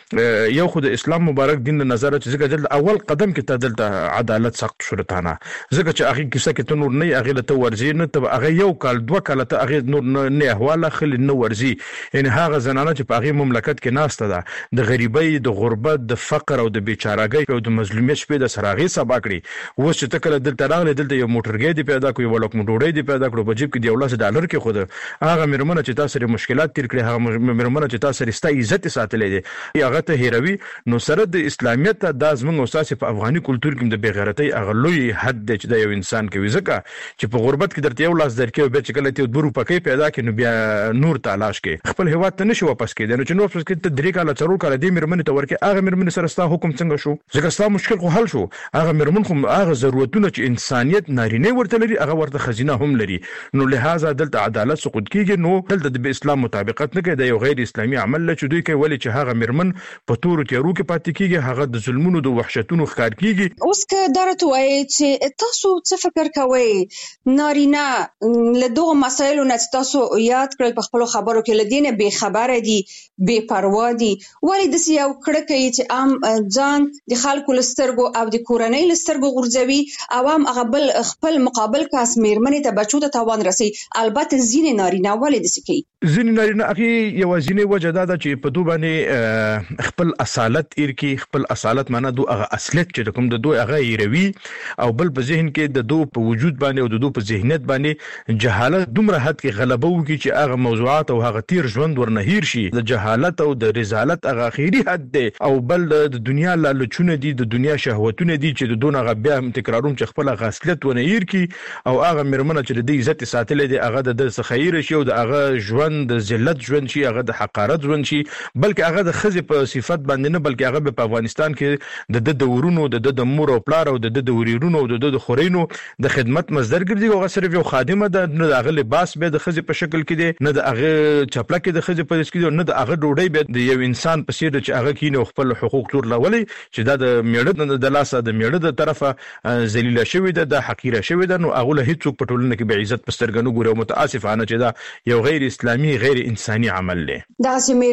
یو خو د اسلام مبارک دین له نظره چې ځکه دلته اول قدم کې ته دلته عدالت سخت صورتانه، ځکه چې هغې کیسه کې ته نور نه یې هغې له ته ورځې نه، ته هغه یو کال دوه کاله ته هغې نور نه احوال اخلي نه ورځي. یعنې هغه زنانه چې په هغې مملکت کې ناسته ده د غریبۍ، د غربت، د فقر او د بېچارهګۍ او د مظلومیت شپې د سره هغې سبا کړي. اوس چې ته کله دلته راغلی دلته یو موټرګی دې پیدا کړو، یو لقمه ډوډۍ دې پیدا کړو، په جیب کې د یو لس ډالر کې خو د هغه مېرمنه چې تا سره مشکلات تېر کړي، هغه مېرمنه چې تا سره ستا عزت یې ساتلی دی هغه ته هېروي. نو سره د اسلامیت دا زموږ او ستاسې په افغاني کلتور کې د بېغیرتۍ هغه لوی حد دی چې دا یو انسان کوي، ځکه چې په غربت کې درته یو لاس درکوي او بیا چې کله ته دوه روپۍ پیدا کړې نو بیا نور تلاش کوې، خپل هېواد ته نشي واپس کېدی. نو چې نو واپس کېدې ته درې کاله څلور کاله دې مېرمنې ته ورکړې، هغه مېرمنې سره ستا حکم څنګه شو؟ ځکه ستا مشکل خو حل شو. هغه مېرمن خو هغه ضرورتونه چې انسانیت نارینه ورته لري هغه ورته خزینه هم لري، نو لہذا دلته عدالت سقوط کیږي. نو دلته د اسلام مطابقت نه کوي، دا یو غیر اسلامي عمل لچ دوی کوي، ولې چې هغه مرمن په تور تیارو کې پاتې کیږي، هغه د ظلمونو د وحشتونو ښکار کیږي. اوس که درته وایي چې تاسو څه فکر کوئ نارینه له دغه مسایلو نه چې تاسو یاد کړل په خپلو خبرو کې له دې نه بې خبره دي، بې پروا دي، ولې داسې یو کړه کوي چې عام ځان د خلکو له سترګو او د کورنۍ له سترګو غورځوي او هم هغه بل خپل مقابل کس مېرمنې ته بچو ته تاوان رسوي؟ البته ځینې نارینه ولې داسې کوي؟ ځینې نارینه هغې یوازینۍ وجه دا ده چې په دوی باندې خپل اصالت ایر کړي، خپل اصالت معنا دوی هغه اصلیت چې کوم د دوی هغه ایروي، او بل په ذهن کې د دوی په وجود باندې او د دوی په ذهنیت باندې جهالت دومره حد کې غلبه وکړي چې هغه موضوعات او هغه تیر ژوند ورنه هیر شي. د جهالت او د رذالت هغه اخري حد دی، او بل د دنیا لالچونه دي، د دنیا شهوتونه دي چې د دون هغه بیا تکراروم چې خپل هغه اصلیت ونه هیر کړي، او هغه مېرمنه چې د عزت ساتلی دی هغه د ده څخه هیر شي او د هغه ژوند د ذلت ژوند شي، هغه د حقارت ژوند شي، بلکې هغه د ښځې په صفت باندې نه بلکې هغه په افغانستان کې د ده د ورونو، د ده د مور او پلار او د ده د وريرونو او د ده د خورینو د خدمت مصدر ګرځي. هغه صرف یو خادمه ده، نه د هغه لباس به د ښځې په شکل کې دی، نه د هغه چپلکې د ښځې په دس کې دی، نه د هغه ډوډۍ به د یو انسان په څېر چې هغه کینې او خپل حقوق تور لولي چې دا د میړه د لاسه د میړه د طرفه ذلیله شوې ده، د حقیره شوې ده. نو هغه له هیڅوک په ټولنه کې به عزت په سترګه نه ګوري، او متاسفانه چې دا یو غیر اسلامي اسلامي غیر انساني عمل دی. دا چې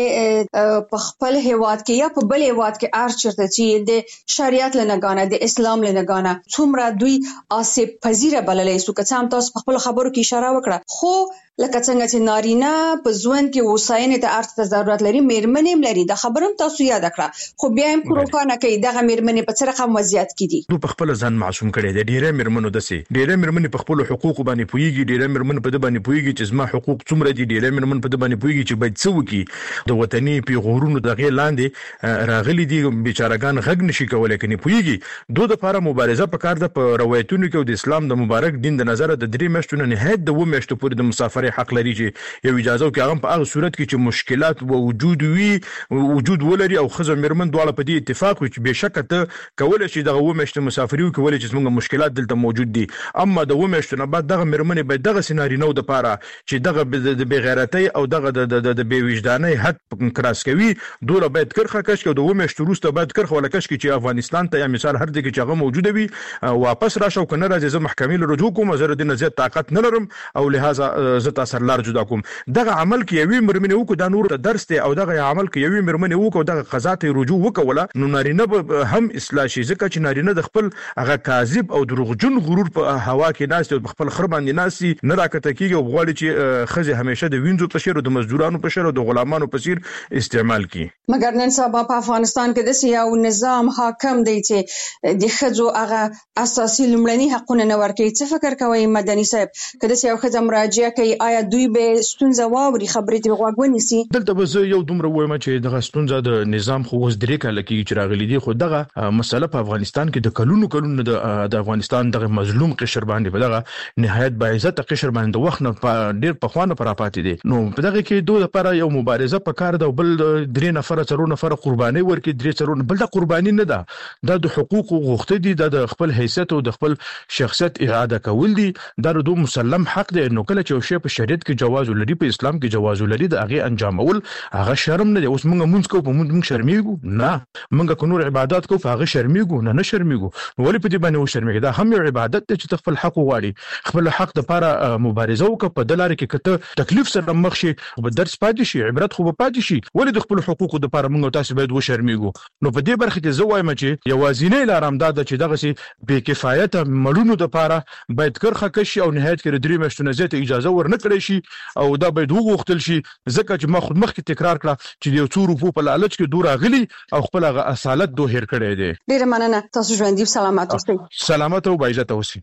میرمنې په خپل هیواد کې یا په بل هیواد کې ارچرته چې د شریعت لنګانه د اسلام لنګانه څومره دوی آسیب پذیره بللای سو که څام تاسو په خپل خبرو کې اشاره وکړه خو لکه څنګه چې نارینه په ژوند کې وساینې ته ارته ضرورت لري میرمنې هم لري دا خبرم تاسو یاد کړه خو بیا هم پروفانه کوي دغه میرمنې په څه رقم وضعیت کې دي دوی په خپل ځان معصوم کړي دي ډیره میرمنو دسي ډیره میرمنې په خپل حقوق باندې پويږي ډیره میرمنې په دې باندې پويږي چې زما حقوق څومره دي ډیره میرمنې په دې باندې پويږي چې باید څه وکړي د وطني پیغورونو دغه لاندې راغلي دي بیچارهګان غږ نشي کولای کني پويږي دوی د لپاره مبارزه پکار ده په روایتونو کې د اسلام د مبارک دین د نظر د درې مشتونه نهایت د و مشت پورې د مسافرې حق لري چې یو اجازه او هغه په هغه صورت کې چې مشکلات وجود وي وجود ولري او خزه میرمن دواړه په دې اتفاق وي چې بهشکه ته کولای شي دغه و مشت مسافري او کولای چې څنګه مشکلات دلته موجود دي اما د و مشت نه بعد دغه میرمن به دغه سيناري نو د پاره چې دغه د بغیرتۍ او دغه د بې وجدانۍ حد کراس کوي دوله باید کرخه کش کو د و مشت روسته باید کرخه ولا کش چې افغانستان ته یا مثال هر دغه چې هغه موجوده وي واپس راشه او کنه راځي زه محکمې له رجوع کوم زه د نزیات طاقت نه لرم او لہذا زه تاسو لار جدا کوم دغه عمل کې یوې مرمنې وکړو دا نور درس ته او دغه عمل کې یوې مرمنې وکړو دغه قضا ته رجوع وکوله نو نارینه هم اصلاح شي ځکه چې نارینه د خپل هغه کاذب او دروغجن غرور په هوا کې ناس او خپل خر باندې ناسي نه راکته کیږي او غواړي چې خزه همیشه د وینځو په شیر او د مزدورانو په شیر او د غلامانو په شیر استعمال کړي مګر نن سبا په افغانستان کې د سیاو نظام حاکم دی چې د خځو هغه اساسي لمړني حقونه نه ورکوي څه فکر کوي مدني صاحب کله چې یو خځه مراجعه کوي آیا دوی به ستونزه واوري خبرې ته غوږ ونیسي دلته به زه یو دومره وایم چې دغه ستونزه د نظام خو اوس درې کاله کې چې راغلي دي خو دغه مسله په افغانستان کې د کلونو کلونو د افغانستان دغه مظلوم قشر باندې په دغه نهایت باعزت قشر باندې د وخت نه ډیر په خوانه پر پاتې دي نو په دغه کې دوه لپاره یو مبارزه پکار ده بل درې نفر څلور نفر قرباني ورکړي درې څلور بل د قرباني نه ده د حقوق غوښته دي د خپل حیثیت او د خپل شخصیت اعاده کول دي دا د مسلم حق دی نو کله چې شی په شریعت کې جواز لري په اسلام کې جواز لري د هغه انجامول هغه شرم نه دی اوس موږ مونږ کو په موږ شرمېږو نه موږ کو نور عبادت کو په هغه شرمېږو نه نه شرمېږو ولې په دې باندې و شرمېږو دا هم یو عبادت دی چې خپل حق وغواړي خپل حق د لپاره مبارزه وکړه په دلاره کې کته تکلیف سره مخ شي او درس پاتې شي عبرت خو پاتې شي ولې د خپل حقوقو د لپاره موږ تاسو باید و شرمېږو نو په دې برخه کې زه وایم چې یوازینی لارم دا چې دغه سي بې کفایت مړونو د لپاره باید کرخه کشي او نهایت کې درې مشتونه زیاته اجازه ورنه کړی شي او دا باید وغوښتل شي ځکه چې ما خود مخکې تکرار کړه چې یو څو روپو په لالچ کې دور اغلي او خپل هغه اصالت دوه هیر کړی دی ډیره مننه تاسو ژوندۍ سلامات اوسئ سلامات او باعزت اوسئ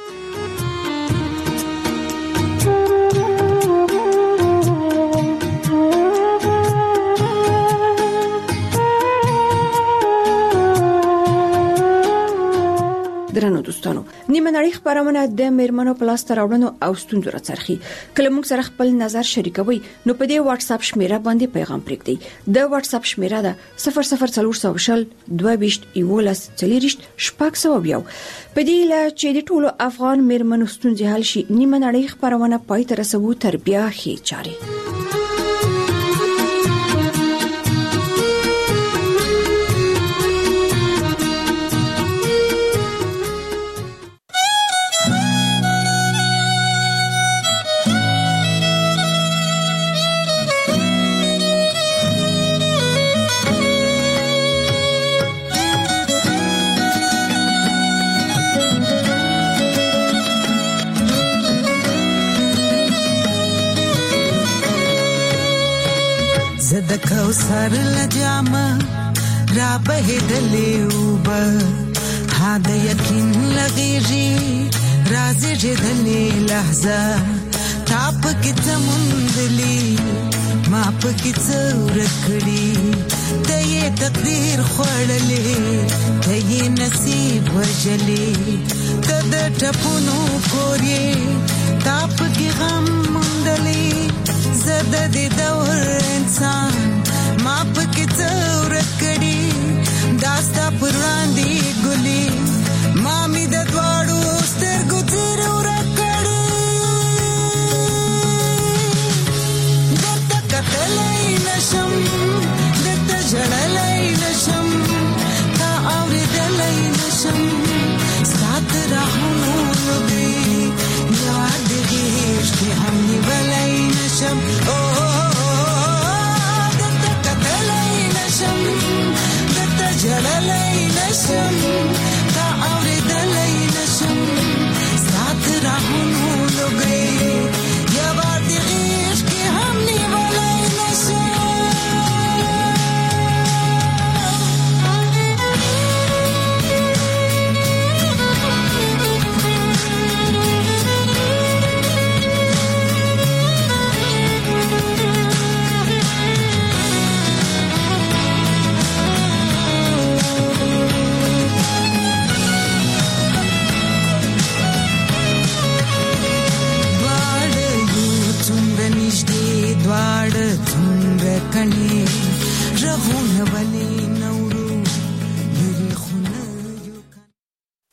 درنو دوستانو نیمه نړۍ خبرونه د میرمنو په لاس راوړنو او ستونزو راڅرخي کله موږ سره خپل نظر شریکوي نو په دې واتس اپ شمیره باندې پیغام پرېږدئ د واتس اپ شمیره ده صفر صفر څلور سوه شل دوه ویشت یولس څلوېښت شپږ سوه یو په دې لا چې د ټولو افغان میرمنو ستونزې حل شي نیمه نړۍ خبرونه پای ته رسوو تر بیا هي چاري زد کوثر لجام را بهدلې وب ها د یقین لغېږي رازې جدلې لحظه تاپ کې زموندلې ما په کې څور کړی ته یې تقدیر خوړلې ته یې نصیب وجلې ته د ټپونو کورې تاپ کې غم مندلې زد دې دور انسان ما پکې څور کړي داستا پراندې ګلې ما می د دواړو سترګو تیر ور کړي درته کتلې نشم درته جړلې نشم تا اورېدلې نشم سات راهونو لګي یاد دې چې هم نیولې نشم کړي رغونه ولې